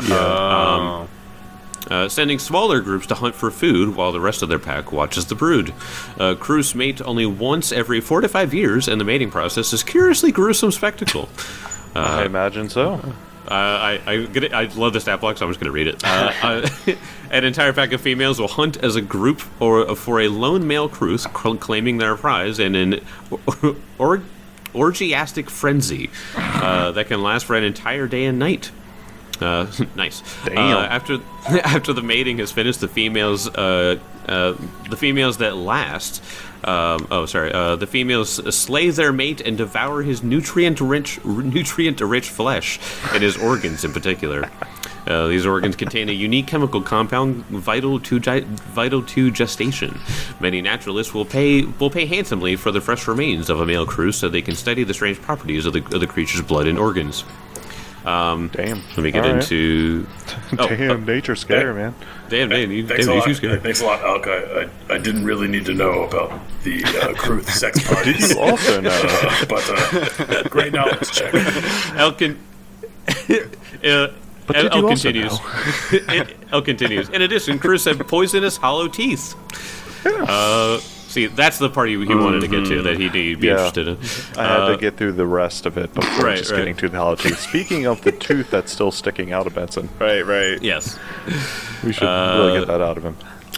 Sending smaller groups to hunt for food while the rest of their pack watches the brood. Krus mate only once every 4 to 5 years, and the mating process is curiously gruesome spectacle. I imagine so. I love the stat block, so I'm just going to read it. An entire pack of females will hunt as a group or for a lone male Krus, claiming their prize in an orgiastic frenzy that can last for an entire day and night. Nice. After the mating has finished, the females that last. The females slay their mate and devour his nutrient-rich flesh and his organs in particular. These organs contain a unique chemical compound vital to gestation. Many naturalists will pay handsomely for the fresh remains of a male Krus so they can study the strange properties of the creature's blood and organs. Damn. Let me get into. Nature's scary, man. Damn, Thanks a lot, Elk. I didn't really need to know about the Kruth sex parties. Did you also know? But great knowledge check. Elk continues. Elk continues. In addition, Krus have poisonous hollow teeth. See, that's the part he wanted to get to, that he'd be interested in. I had to get through the rest of it before getting to the hollow teeth. Speaking of the tooth that's still sticking out of Benson. Right. Yes. We should really get that out of him.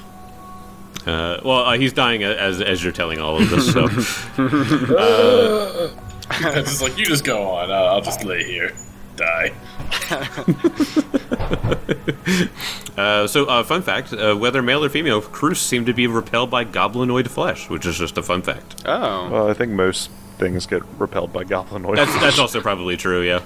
He's dying as you're telling all of this, so... It's just like, you just go on. I'll just lay here. Die. Fun fact, whether male or female, Krus seem to be repelled by goblinoid flesh, which is just a fun fact. Oh. Well, I think most things get repelled by goblinoid flesh. That's also probably true, yeah.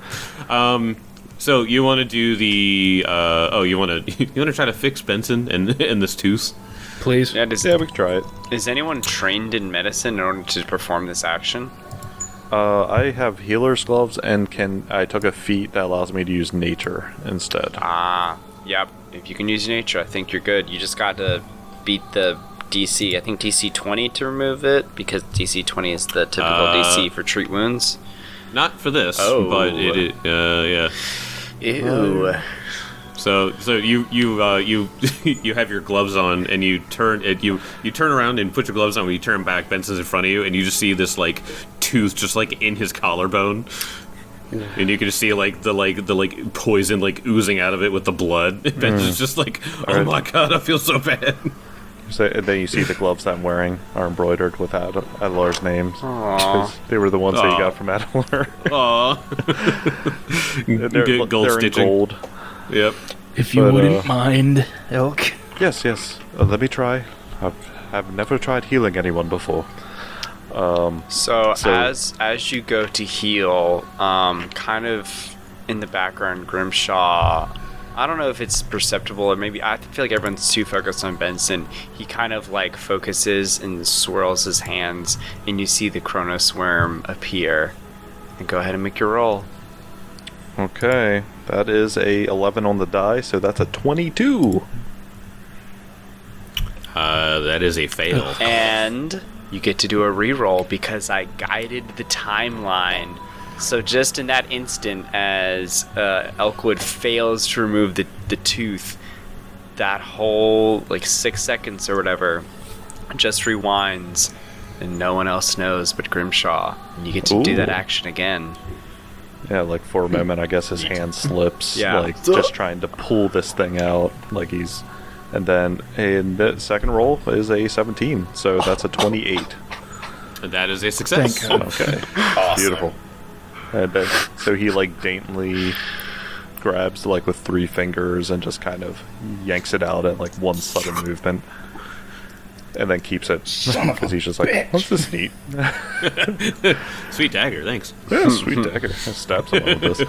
So you want to do the... you want to try to fix Benson and this tooth? Please. Yeah, we can try it. Is anyone trained in medicine in order to perform this action? I have healer's gloves and I took a feat that allows me to use nature instead. Yep. If you can use nature, I think you're good. You just got to beat the DC. I think DC 20 to remove it, because DC 20 is the typical DC for treat wounds. Not for this, but it yeah. Ew. So you you have your gloves on, and you turn around and put your gloves on. When you turn back, Benson's in front of you, and you just see this tooth just in his collarbone, and you can just see the poison oozing out of it with the blood. Benson's just oh my god, I feel so bad. So, and then you see the gloves I'm wearing are embroidered with Adelar's names. Aww. They were the ones that you got from Adelar. Aww. They're stitching. in gold. Yep. If you wouldn't mind, Elk. Yes. Let me try. I've never tried healing anyone before. So as you go to heal, kind of in the background, Grimshaw, I don't know if it's perceptible, or maybe I feel like everyone's too focused on Benson. He kind of focuses and swirls his hands, and you see the Chronos worm appear. And go ahead and make your roll. Okay, that is a 11 on the die, so that's a 22. That is a fail. And you get to do a reroll because I guided the timeline. So just in that instant, as Elkwood fails to remove the tooth, that whole 6 seconds or whatever just rewinds, and no one else knows but Grimshaw. And you get to do that action again. Yeah, for a moment, I guess his hand slips, Yeah. just trying to pull this thing out, and then in the second roll is a 17, so that's a 28. That is a success. Thank God. Okay, Awesome. beautiful. And then, so he daintily grabs with 3 fingers and just kind of yanks it out at one sudden movement. And then keeps it, because he's just what's this neat? Sweet dagger, thanks. Yeah, sweet dagger. Stab someone with this.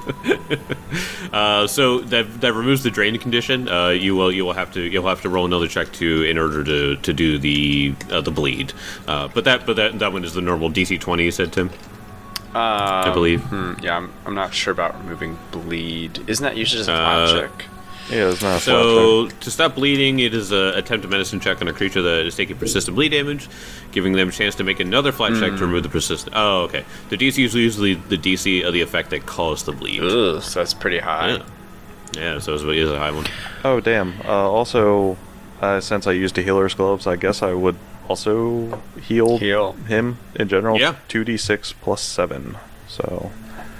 So that removes the drain condition. You'll have to roll another check in order to do the bleed. But that one is the normal DC 20. You said, Tim. I believe. Yeah, I'm not sure about removing bleed. Isn't that usually just a flat check? Yeah, it's not a So, to stop bleeding, it is attempt a medicine check on a creature that is taking persistent bleed damage, giving them a chance to make another flat check to remove the persistent. Oh, okay. The DC is usually the DC of the effect that caused the bleed. Ugh, so that's pretty high. Yeah, so it is a high one. Oh, damn. Also, since I used a healer's gloves, I guess I would also heal him in general. Yeah. 2d6 plus 7. So.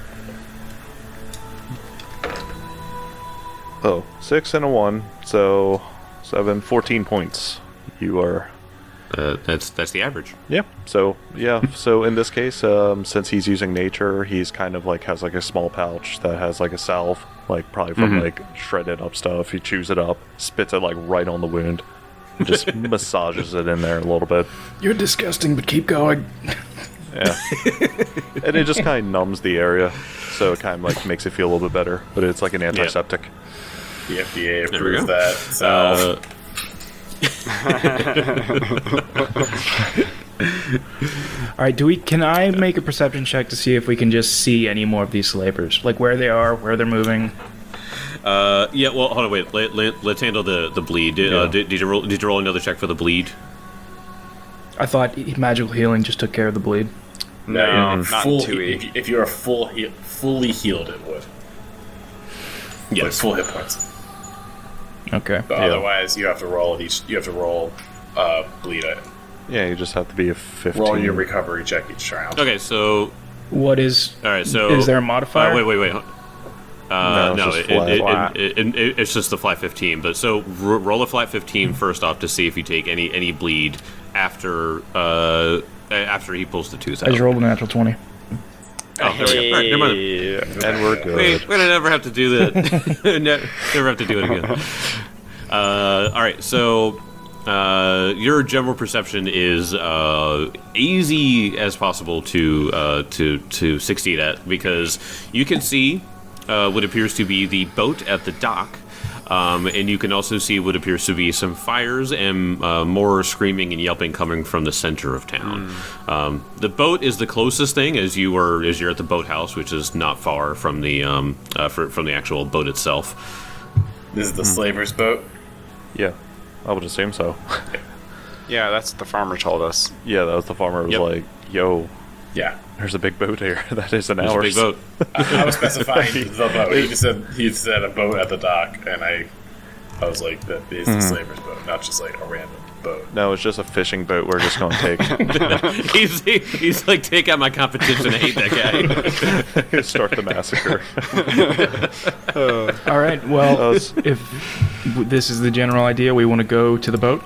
Oh, 6 and a 1. So 7, 14 points. You are. That's the average. Yeah. So So in this case, since he's using nature, he's kind of like has like a small pouch that has like a salve, like probably from like shredded up stuff. He chews it up, spits it like right on the wound, and just massages it in there a little bit. You're disgusting, but keep going. Yeah. And it just kind of numbs the area, so it kind of like makes it feel a little bit better. But it's like an antiseptic. The FDA There we approves go. that. So All right, can I make a perception check to see if we can just see any more of these slavers, like where they are, where they're moving? Yeah. Well, hold on. Wait. Let's handle the bleed. Did you roll another check for the bleed? I thought magical healing just took care of the bleed. No, not full, 2E. if you're fully healed, it would. Like Yes. full hit points. Okay. But otherwise, you have to roll You have to roll bleed item. Yeah, you just have to be a 15. Roll your recovery check each round. Okay. So. What is? All right. So. Is there a modifier? Wait. No, No, it's just flat. it's just the flat 15. But so roll a flat 15 first off to see if you take any bleed after he pulls the tooth I out. just rolled a natural 20. Oh, there we go. All right, never mind. And we're good. We're gonna never have to do that. Never have to do it again. All right, so your general perception is easy as possible to succeed at, because you can see what appears to be the boat at the dock. And you can also see what appears to be some fires and more screaming and yelping coming from the center of town. The boat is the closest thing as you're at the boathouse, which is not far from the from the actual boat itself. This is the slaver's boat. Yeah, I would assume so. Yeah, that's what the farmer told us. Yeah, that was the farmer was Yep. like, yo, Yeah. there's a big boat here. That isn't There's a ours. big boat. I was specifying the boat. He said a boat at the dock, and I was like, that is the slaver's boat, not just like a random boat. No, it's just a fishing boat we're just going to take. he's like, take out my competition. I hate that guy. Start the massacre. All right. Well, was- if this is the general idea, we want to go to the boat.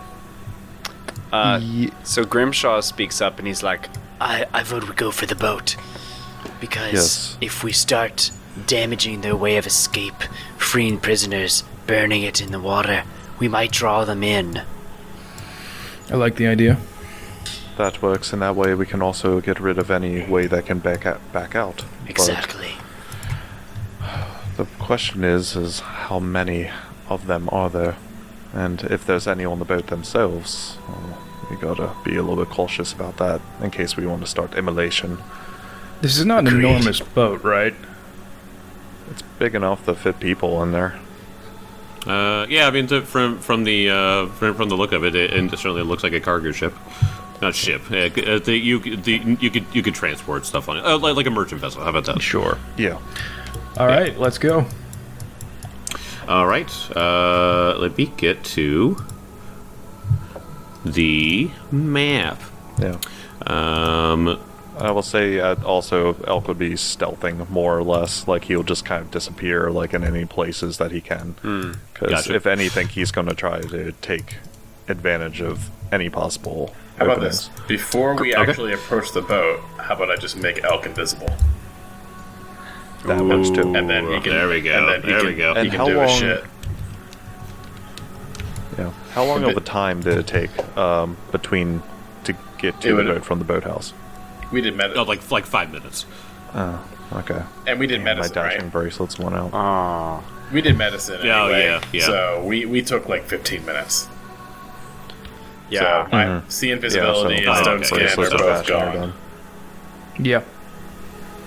So Grimshaw speaks up and he's like, I vote we go for the boat. Because Yes. if we start damaging their way of escape, freeing prisoners, burning it in the water, we might draw them in. I like the idea. That works, and that way we can also get rid of any way that can back out. But Exactly. the question is how many of them are there? And if there's any on the boat themselves, well, we gotta be a little bit cautious about that in case we want to start immolation. This is not an Agreed. enormous boat, right? It's big enough to fit people in there. Yeah, I mean, from the look of it, it certainly looks like a cargo ship, not ship. You could transport stuff on it, like a merchant vessel. How about that? Sure. Yeah. All right, let's go. All right. Let me get to the map. Yeah. I will say also Elk would be stealthing more or less. Like he'll just kind of disappear like in any places that he can. Because Gotcha. if anything, he's going to try to take advantage of any possible How about openings. this? Before we actually approach the boat, how about I just make Elk invisible? That works too. And then he can. There we go. And then he There can, we go. He And can how do his long- shit. Yeah. How long of a time did it take between to get It to the would- boat from the boathouse? We did medicine. Oh, like 5 minutes. Oh, okay. And we did My medicine, dashing right? bracelets went out. oh, We did medicine Oh, anyway. yeah. So we took like 15 minutes. yeah. So my see invisibility so and stone okay. scan Yeah, are so both dashing are gone. done. Yeah.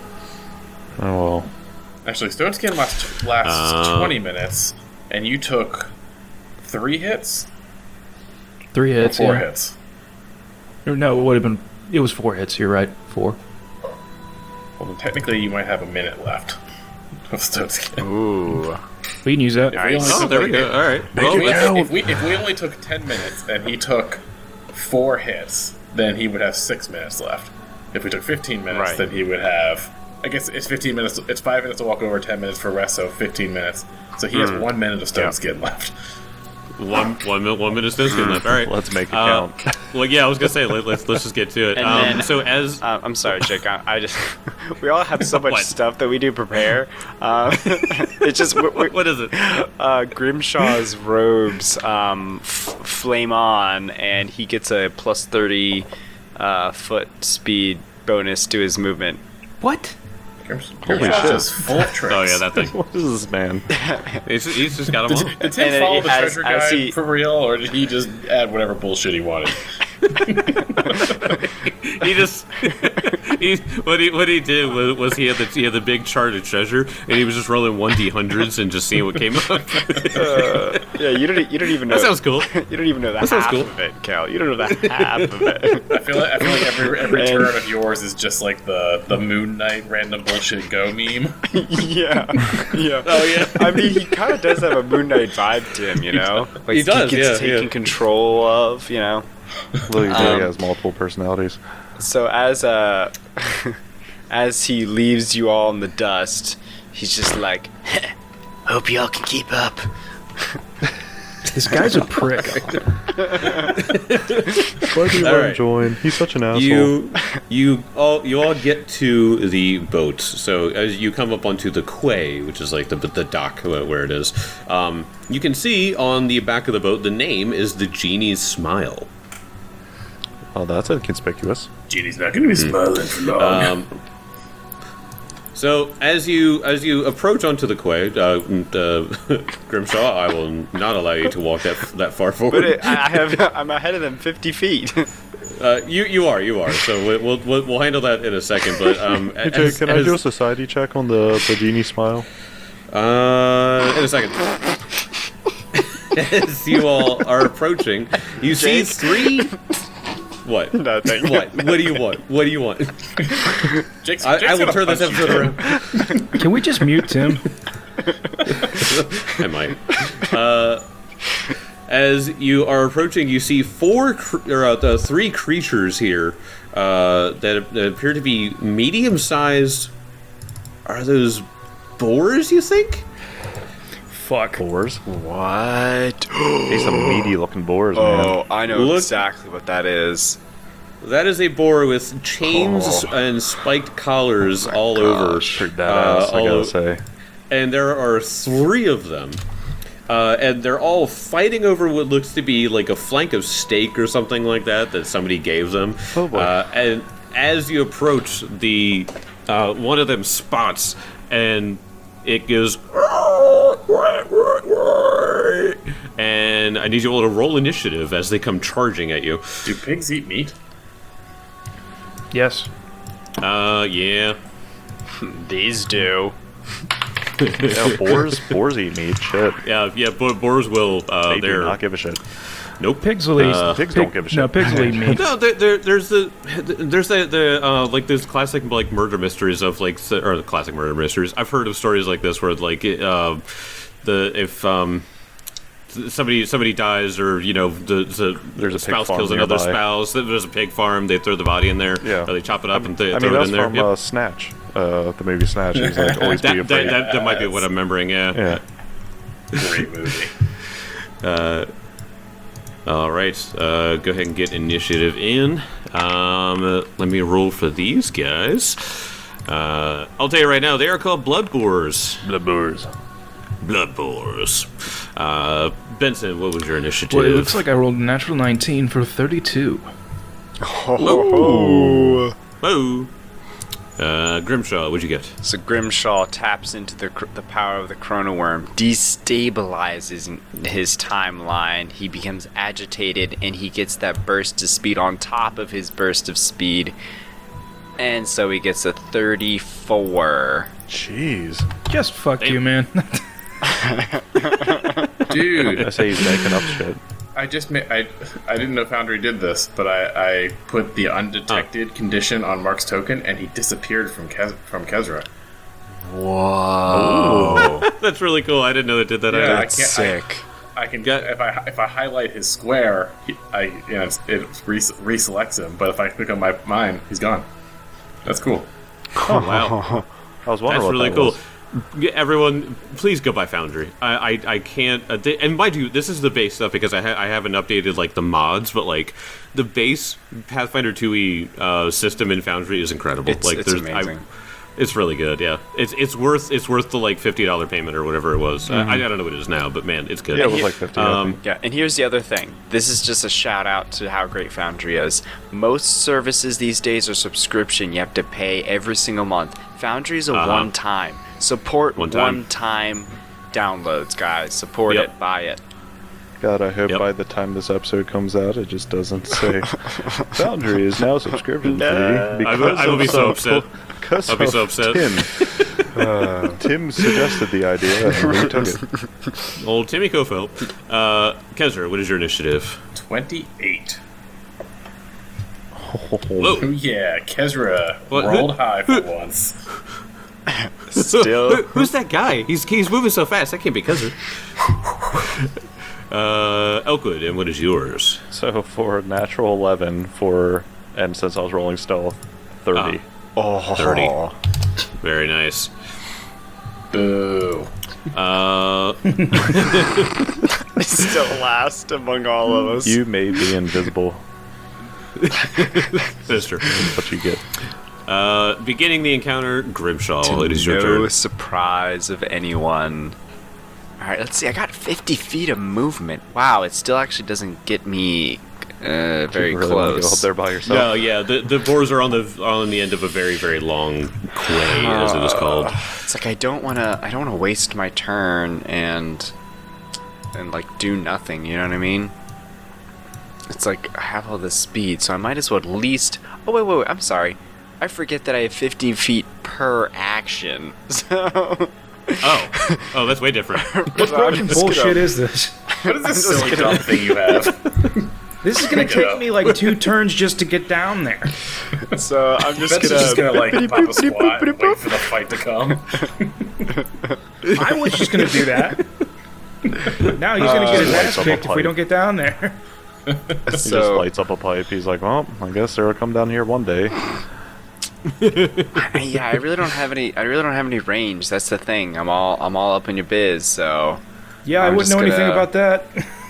Oh well. Actually, Stone Skin lasts 20 minutes, and you took 3 hits? 3 hits, Or 4 yeah. hits? No, it would have been. It was 4 hits. You're right. 4. Well, then technically you might have a minute left of Stone Skin. Ooh. We can use that. If we only Oh, took, there we go. All right. If we only took 10 minutes and he took 4 hits, then he would have 6 minutes left. If we took 15 minutes, Right. then he would have. I guess it's 15 minutes. It's 5 minutes to walk over, 10 minutes for rest, so 15 minutes. So he has 1 minute of Stone Skin left. One minute Stone Skin left. All right. Let's make it count. Well, yeah, I was gonna say let's just get to it. And then- So as I'm sorry, Jake. I just we all have so much What? stuff that we do prepare. It's just what is it? Grimshaw's robes flame on, and he gets a plus 30 foot speed bonus to his movement. What? Holy You're shit. just full of tricks. Oh yeah, that thing. What is this man? He's just got them all. Did Tim And follow the as- treasure as guide he- for real, or did he just add whatever bullshit he wanted? He just what he did was he had the big chart of treasure, and he was just rolling 1d100s and just seeing what came up. Yeah, you don't even know. That sounds cool. You don't even know That sounds half cool. of it, Cal. You don't know that half of it. I feel like every And- turn of yours is just like the Moon Knight random bullshit go meme. Yeah. Oh yeah. I mean, he kind of does have a Moon Knight vibe to him, you know? Like, He does, gets yeah, taken yeah. control of, you know? Look, he has multiple personalities. So as he leaves you all in the dust, he's just like, Hope y'all can keep up. This guy's a prick. Why do you All let him right. join? He's such an asshole. You all get to the boat. So as you come up onto the quay, which is like the dock where it is, you can see on the back of the boat the name is the Genie's Smile. Oh, that's inconspicuous. Genie's not gonna be smiling for long. So as you approach onto the quay, Grimshaw, I will not allow you to walk that far forward. I'm ahead of them 50 feet. You are. So we'll handle that in a second. But Hey, Jake, can I do a society check on the genie smile? in a second. As you all are approaching, you see Jake? 3. What? Nothing. What? What do you want? What do you want? Jake's I will gonna turn this punch you. episode around. Can we just mute Tim? I might. As you are approaching, you see 3 creatures here that appear to be medium-sized. Are those boars, you think? Fuck. Boars? What? He's some meaty looking boars, man. Oh, I know Look- exactly what that is. That is a boar with chains and spiked collars all over. Pretty badass, I all gotta o- say. And there are 3 of them. And they're all fighting over what looks to be like a flank of steak or something like that somebody gave them. Oh, boy. And as you approach, the one of them spots, and it goes. And I need you all to roll initiative as they come charging at you. Do pigs eat meat? Yes. Yeah. These do. Yeah, boars eat meat. Shit. Yeah, boars will. They do They're not give a shit. nope. Pigs will eat. Pigs don't give a shit. No, pigs will eat meat. No, there's the like there's classic like murder mysteries of like or the classic murder mysteries. I've heard of stories like this where like if somebody dies or There's a the pig spouse farm kills another nearby. spouse, there's a pig farm, they throw the body in there, Yeah. or they chop it up and throw I it mean, that's in there. from Yep. Snatch. The movie Snatch. He's like, always be afraid. That might be what I'm remembering. Yeah. Great movie. All right, go ahead and get initiative in. Let me roll for these guys. I'll tell you right now, they are called blood boars. The boars. Blood boars. Benson, what was your initiative? Well, it looks like I rolled a natural 19 for 32. Oh. Oh. Grimshaw, what'd you get? So Grimshaw taps into the power of the Chrono Worm, destabilizes his timeline. He becomes agitated, and he gets that burst of speed on top of his burst of speed. And so he gets a 34. Jeez. Just fuck you, man. Dude, I say he's making up shit. I just I didn't know Foundry did this, but I put the undetected condition on Mark's token, and he disappeared from Kezra. Whoa. That's really cool. I didn't know it did that Yeah, either. I can't. Sick. I can Got- if I highlight his square, it reselects him. But if I click on mine, he's gone. That's cool. Oh, wow. I was wondering That's what really that cool. was. Yeah, everyone, please go buy Foundry. I can't. And mind you, this is the base stuff because I haven't updated like the mods, but like the base Pathfinder 2e system in Foundry is incredible. It's amazing. It's really good. Yeah, it's worth the like $50 payment or whatever it was. I don't know what it is now, but man, it's good. Yeah, it was like 50. I think. Yeah, and here's the other thing. This is just a shout out to how great Foundry is. Most services these days are subscription. You have to pay every single month. Foundry is a one-time. Support one-time downloads, guys. Support Yep. it. Buy it. God, I hope Yep. by the time this episode comes out, it just doesn't say Foundry is now subscription free. I will be so upset. Because I'll be so upset. Tim. Tim suggested the idea, and we took it. Old Timmy Kofeld. Kezra, what is your initiative? 28. Whoa. Oh yeah, Kezra What? rolled high for once. Still. Who's that guy? He's moving so fast. That can't be Kezra. Elkwood, and what is yours? So for natural 11 and since I was rolling stealth, 30. Oh. 30. Very nice. Boo. Still last among all of us. You made me invisible. That's true. That's what you get. Beginning the encounter, Grimshaw. To It is your no turn. surprise of anyone. Alright, let's see. I got 50 feet of movement. Wow, it still actually doesn't get me very You really wanna go up close. there by yourself? No, yeah, the boars are on the end of a very, very long quay, as it is called. It's like I don't wanna waste my turn and like do nothing, you know what I mean? It's like I have all this speed, so I might as well at least wait, I'm sorry. I forget that I have 50 feet per action. So Oh, that's way different. What fucking bullshit is this? What is this silly dumb thing you have? This is gonna Pick it take up. me like 2 turns just to get down there. So I'm That's just gonna like pop a squat and wait for the fight to come. I was just gonna do that. Now he's gonna get his lights ass up a kicked if we pipe. don't get down there. He just so lights up a pipe. He's like, well, I guess they'll come down here one day. yeah, I really don't have any range. That's the thing. I'm all up in your biz, so Yeah, I I'm wouldn't just know anything gonna- about that.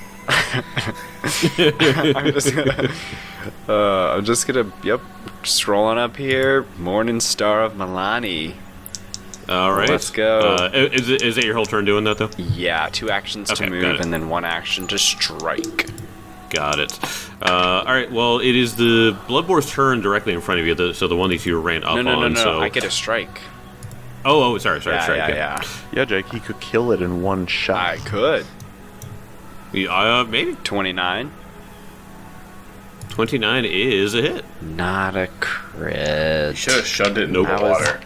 I'm just gonna just rolling up here. Morning Star of Milani. All right, Let's go. Is it your whole turn doing that though? Yeah, 2 actions Okay, to got move it. and then 1 action to strike. Got it. All right. Well, it is the Bloodboar's turn directly in front of you. So the one that you ran up No. on. So I get a strike. Oh, sorry. Yeah. Yeah, Jake, he could kill it in one shot. I could. Maybe 29. 29 is a hit. Not a crit. Should have shoved it in the Nope. water.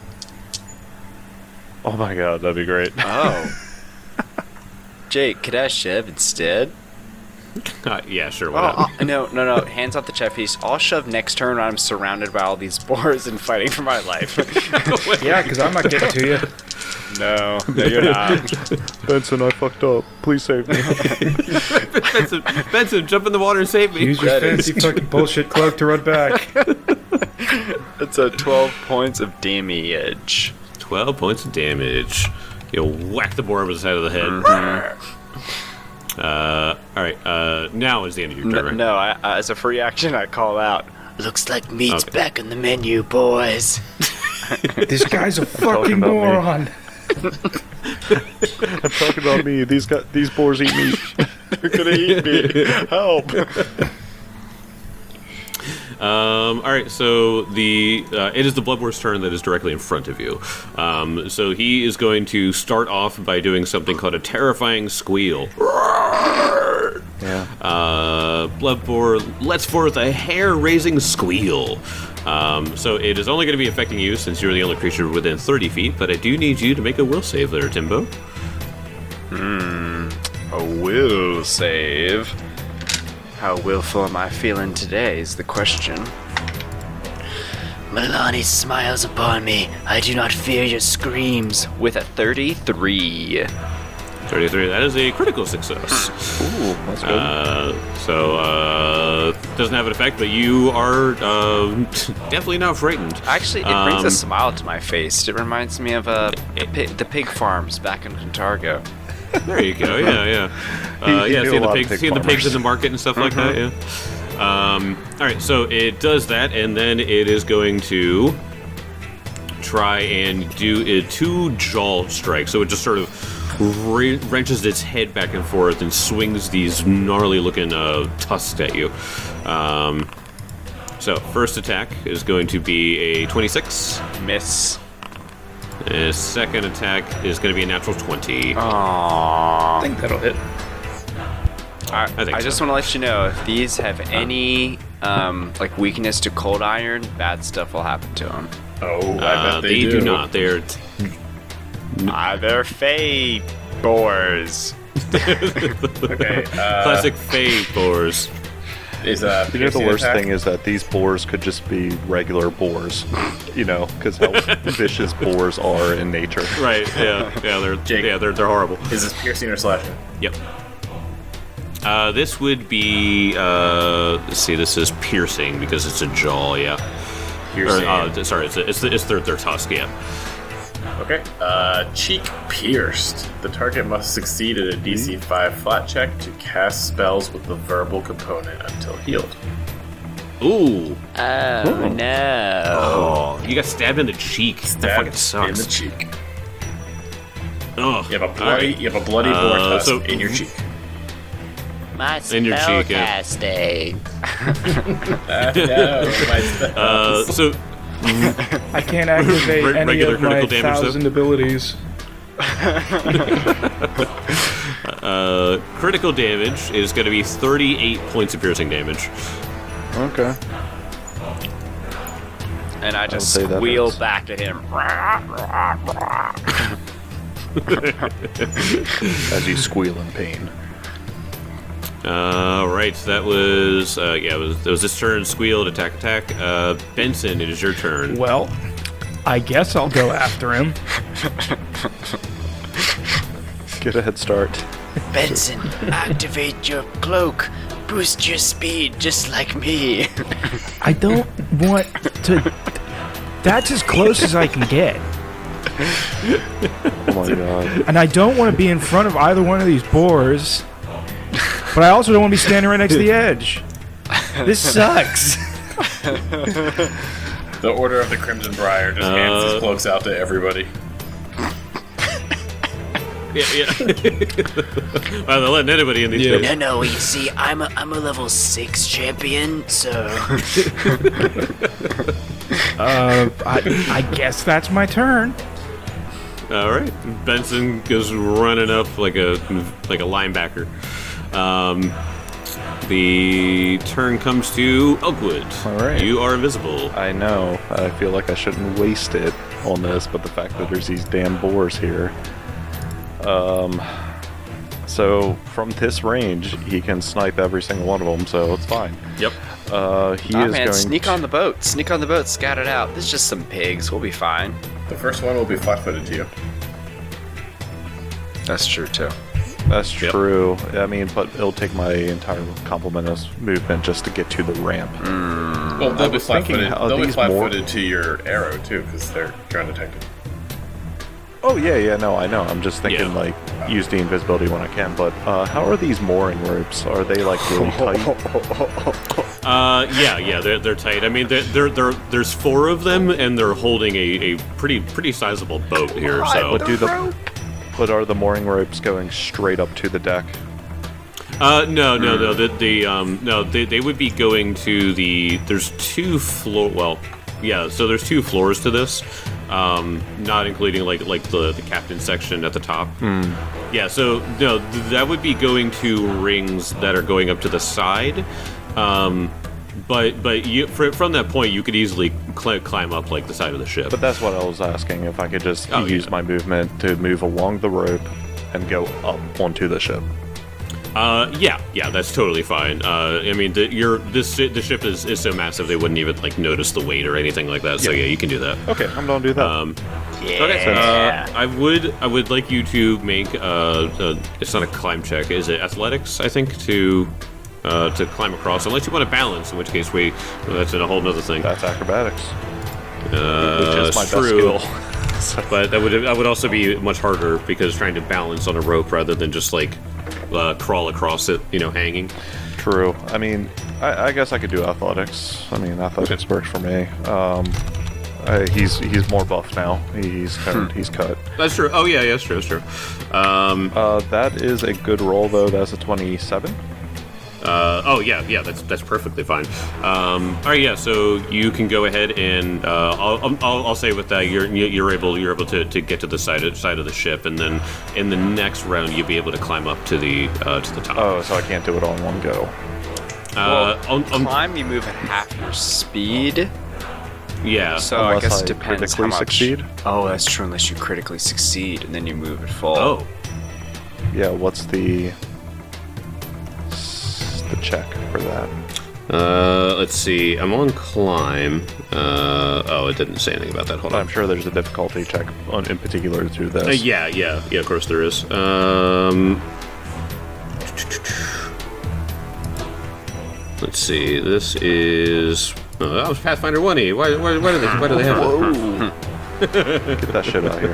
Oh my god, that'd be great. Oh. Jake, could I shove instead? Yeah, sure. Why not? No. Hands off the chest piece. I'll shove next turn when I'm surrounded by all these boars and fighting for my life. Yeah, because I'm not getting to you. No, you're not. Benson, I fucked up. Please save me. Benson, jump in the water and save me. Use your That is fancy fucking bullshit cloak to run back. It's a 12 points of damage. 12 points of damage. You'll whack the boar over the side of the head. Mm-hmm. All right. Now is the end of your turn. Right? No, as a free action, I call out. Looks like meat's Okay. back on the menu, boys. This guy's a talking fucking about me. moron. I'm talking about me. These boars eat meat. They're gonna eat me. Help. All right, so it is the Bloodboar's turn that is directly in front of you. So he is going to start off by doing something called a terrifying squeal. Yeah. Bloodboar lets forth a hair-raising squeal. So it is only going to be affecting you since you're the only creature within 30 feet, but I do need you to make a will save there, Timbo. A will save. How willful am I feeling today is the question. Milani smiles upon me. I do not fear your screams. With a 33. 33, that is a critical success. Ooh, that's good. Doesn't have an effect, but you are definitely not frightened. Actually, it brings a smile to my face. It reminds me of the pig farms back in Cantargo. There you go. Yeah. He knew Seeing a the lot of pigs, pig the pigs in farmers. the market and stuff like that. Yeah. All right, so it does that, and then it is going to try and do a 2 jaw strikes. So it just sort of wrenches its head back and forth and swings these gnarly-looking tusks at you. So first attack is going to be a 26. Miss. Second attack is going to be a natural 20. I think that'll hit. I just so. want to let you know, if these have any like weakness to cold iron, bad stuff will happen to them. Oh, I bet They do not. They're They're Fey boars. Okay. classic Fey boars. Is You know, the piercing worst attack? thing is that these boars could just be regular boars, you know, because how vicious boars are in nature. Right? Yeah. Jake. They're horrible. Is this piercing or slashing? Yep. This would be. Let's see. This is piercing because it's a jaw. Yeah. Piercing. Sorry. It's their tusk. Yeah. Okay. Cheek pierced. The target must succeed at a DC 5 flat check to cast spells with the verbal component until healed. Ooh. Oh no. Oh. You got stabbed in the cheek. That fucking Stabbed in sucks. the cheek. Ugh. You have a All bloody, right. you have a bloody boar tusk so- in your cheek. My In your cheek, yeah. spellcasting. No, my spell. So I can't activate any Regular of my critical damage, though? 1,000 abilities. critical damage is going to be 38 points of piercing damage. Okay. And I just say that squeal hurts. back at him. As you squeal in pain. Right, that was it was this turn. Squealed, attack. Benson, it is your turn. Well, I guess I'll go after him. Get a head start. Benson, activate your cloak. Boost your speed just like me. I don't want to. That's as close as I can get. Oh my god. And I don't want to be in front of either one of these boars. But I also don't want to be standing right next to the edge. This sucks. The Order of the Crimson Briar just hands his cloaks out to everybody. Yeah. Well, they're letting anybody in these Yeah. days. No, you see, I'm a level 6 champion, so I guess that's my turn. All right, Benson goes running up like a linebacker. The turn comes to Oakwood. All right. You are invisible. I know. I feel like I shouldn't waste it on this, but the fact that there's these damn boars here. So from this range, he can snipe every single one of them, so it's fine. Yep. He is going. Sneak on the boat. Sneak on the boat. Scout it out. This is just some pigs. We'll be fine. The first one will be flat-footed to you. That's true too. That's Yep. true. I mean, but it'll take my entire complement of movement just to get to the ramp. Well, they'll be was thinking, flat-footed. are They'll be these more- flat-footed to your arrow too, because you're undetected. Oh yeah, no, I know. I'm just thinking Yeah. like use the invisibility when I can. But how are these mooring ropes? Are they like really tight? Yeah, they're tight. I mean, there's 4 of them, and they're holding a pretty sizable boat here. So But are the mooring ropes going straight up to the deck? no. They would be going to the. There's 2 floor. Well, yeah. So there's 2 floors to this, not including like the captain section at the top. Yeah. So no, that would be going to rings that are going up to the side. But you, from that point, you could easily climb up like the side of the ship. But that's what I was asking, if I could just use yeah. my movement to move along the rope and go up onto the ship. Yeah, that's totally fine. I mean, the ship is so massive they wouldn't even like notice the weight or anything like that. So yeah, you can do that. Okay, I'm gonna do that. Okay, I would like you to make it's not a climb check, is it athletics? I think to climb across, unless you want to balance, in which case that's a whole other thing. That's acrobatics. Which is my best true. skill. But that would also be much harder because trying to balance on a rope rather than just like crawl across it, hanging. True. I mean, I guess I could do athletics. I mean, athletics works for me. He's more buff now. He's cut. That's true. Oh yeah, that's true. That is a good roll though. That's a 27. Yeah, that's perfectly fine. All right, yeah. So you can go ahead and I'll say with that you're able to get to the side of the ship, and then in the next round you'll be able to climb up to the top. Oh, so I can't do it all in one go. Climb, you move at half your speed. Yeah. So Unless I guess I it depends how critically much. succeed? Oh, that's true. Unless you critically succeed, and then you move at full. Oh. Yeah. What's the check for that? Let's see. I'm on climb. It didn't say anything about that. Hold on. I'm sure there's a difficulty check in particular to this. Yeah. Of course there is. Let's see. This is. Oh, that was Pathfinder 1E. Why do they have that? Get that shit out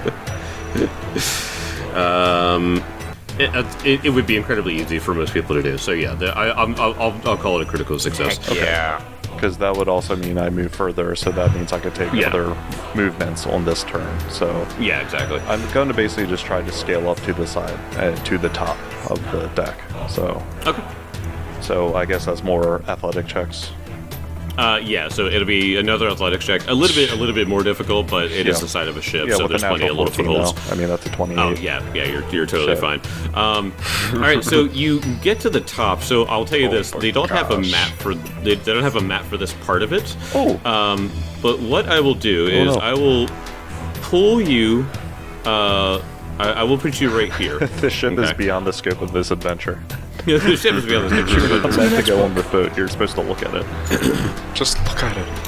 here. It would be incredibly easy for most people to do. So yeah, I'll call it a critical success. Heck yeah. Because that would also mean I move further, so that means I could take other movements on this turn. So yeah, exactly. I'm going to basically just try to scale up to the side, to the top of the deck. So Okay. So I guess that's more athletic checks. Yeah, so it'll be another athletics check. A little bit more difficult, but it is the side of a ship, so with there's a plenty of little 14 footholds. though. I mean, that's a 28. Oh yeah, you're totally Shit. fine. All right, so you get to the top. So I'll tell you this: they don't have a map for they don't have a map for this part of it. Oh. But what I will do is I will pull you. I will put you right here. The ship is beyond the scope of this adventure. The ship is beyond the You're not meant to go on the boat. You're supposed to look at it. Just look at it.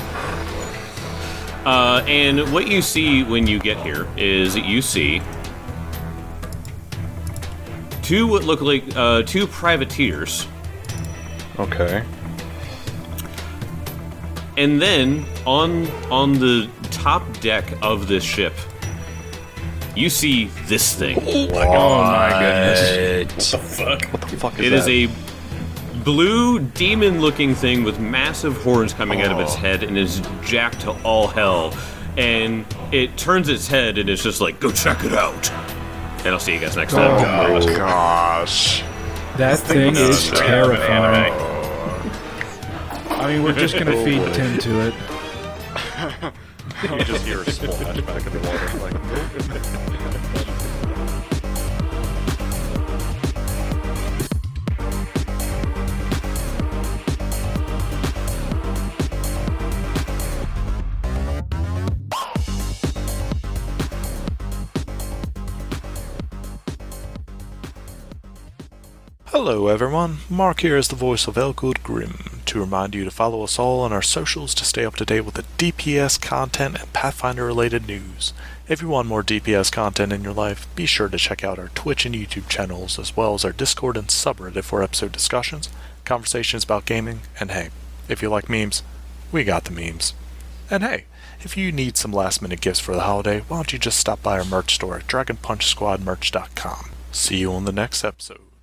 And what you see when you get here is you see what look like two privateers. Okay. And then on the top deck of this ship, you see this thing. Oh my goodness. What the fuck? What the fuck is It that? is a blue demon-looking thing with massive horns coming out of its head and is jacked to all hell. And it turns its head and it's just like, go check it out. And I'll see you guys next time. Oh gosh. That thing is terrifying. I mean, we're just gonna feed Tim to it. You just hear a splash back in the water. Like, hello everyone, Mark here is the voice of Elgood Grimm, to remind you to follow us all on our socials to stay up to date with the DPS content and Pathfinder related news. If you want more DPS content in your life, be sure to check out our Twitch and YouTube channels, as well as our Discord and subreddit for episode discussions, conversations about gaming, and hey, if you like memes, we got the memes. And hey, if you need some last minute gifts for the holiday, why don't you just stop by our merch store at DragonPunchSquadMerch.com. See you on the next episode.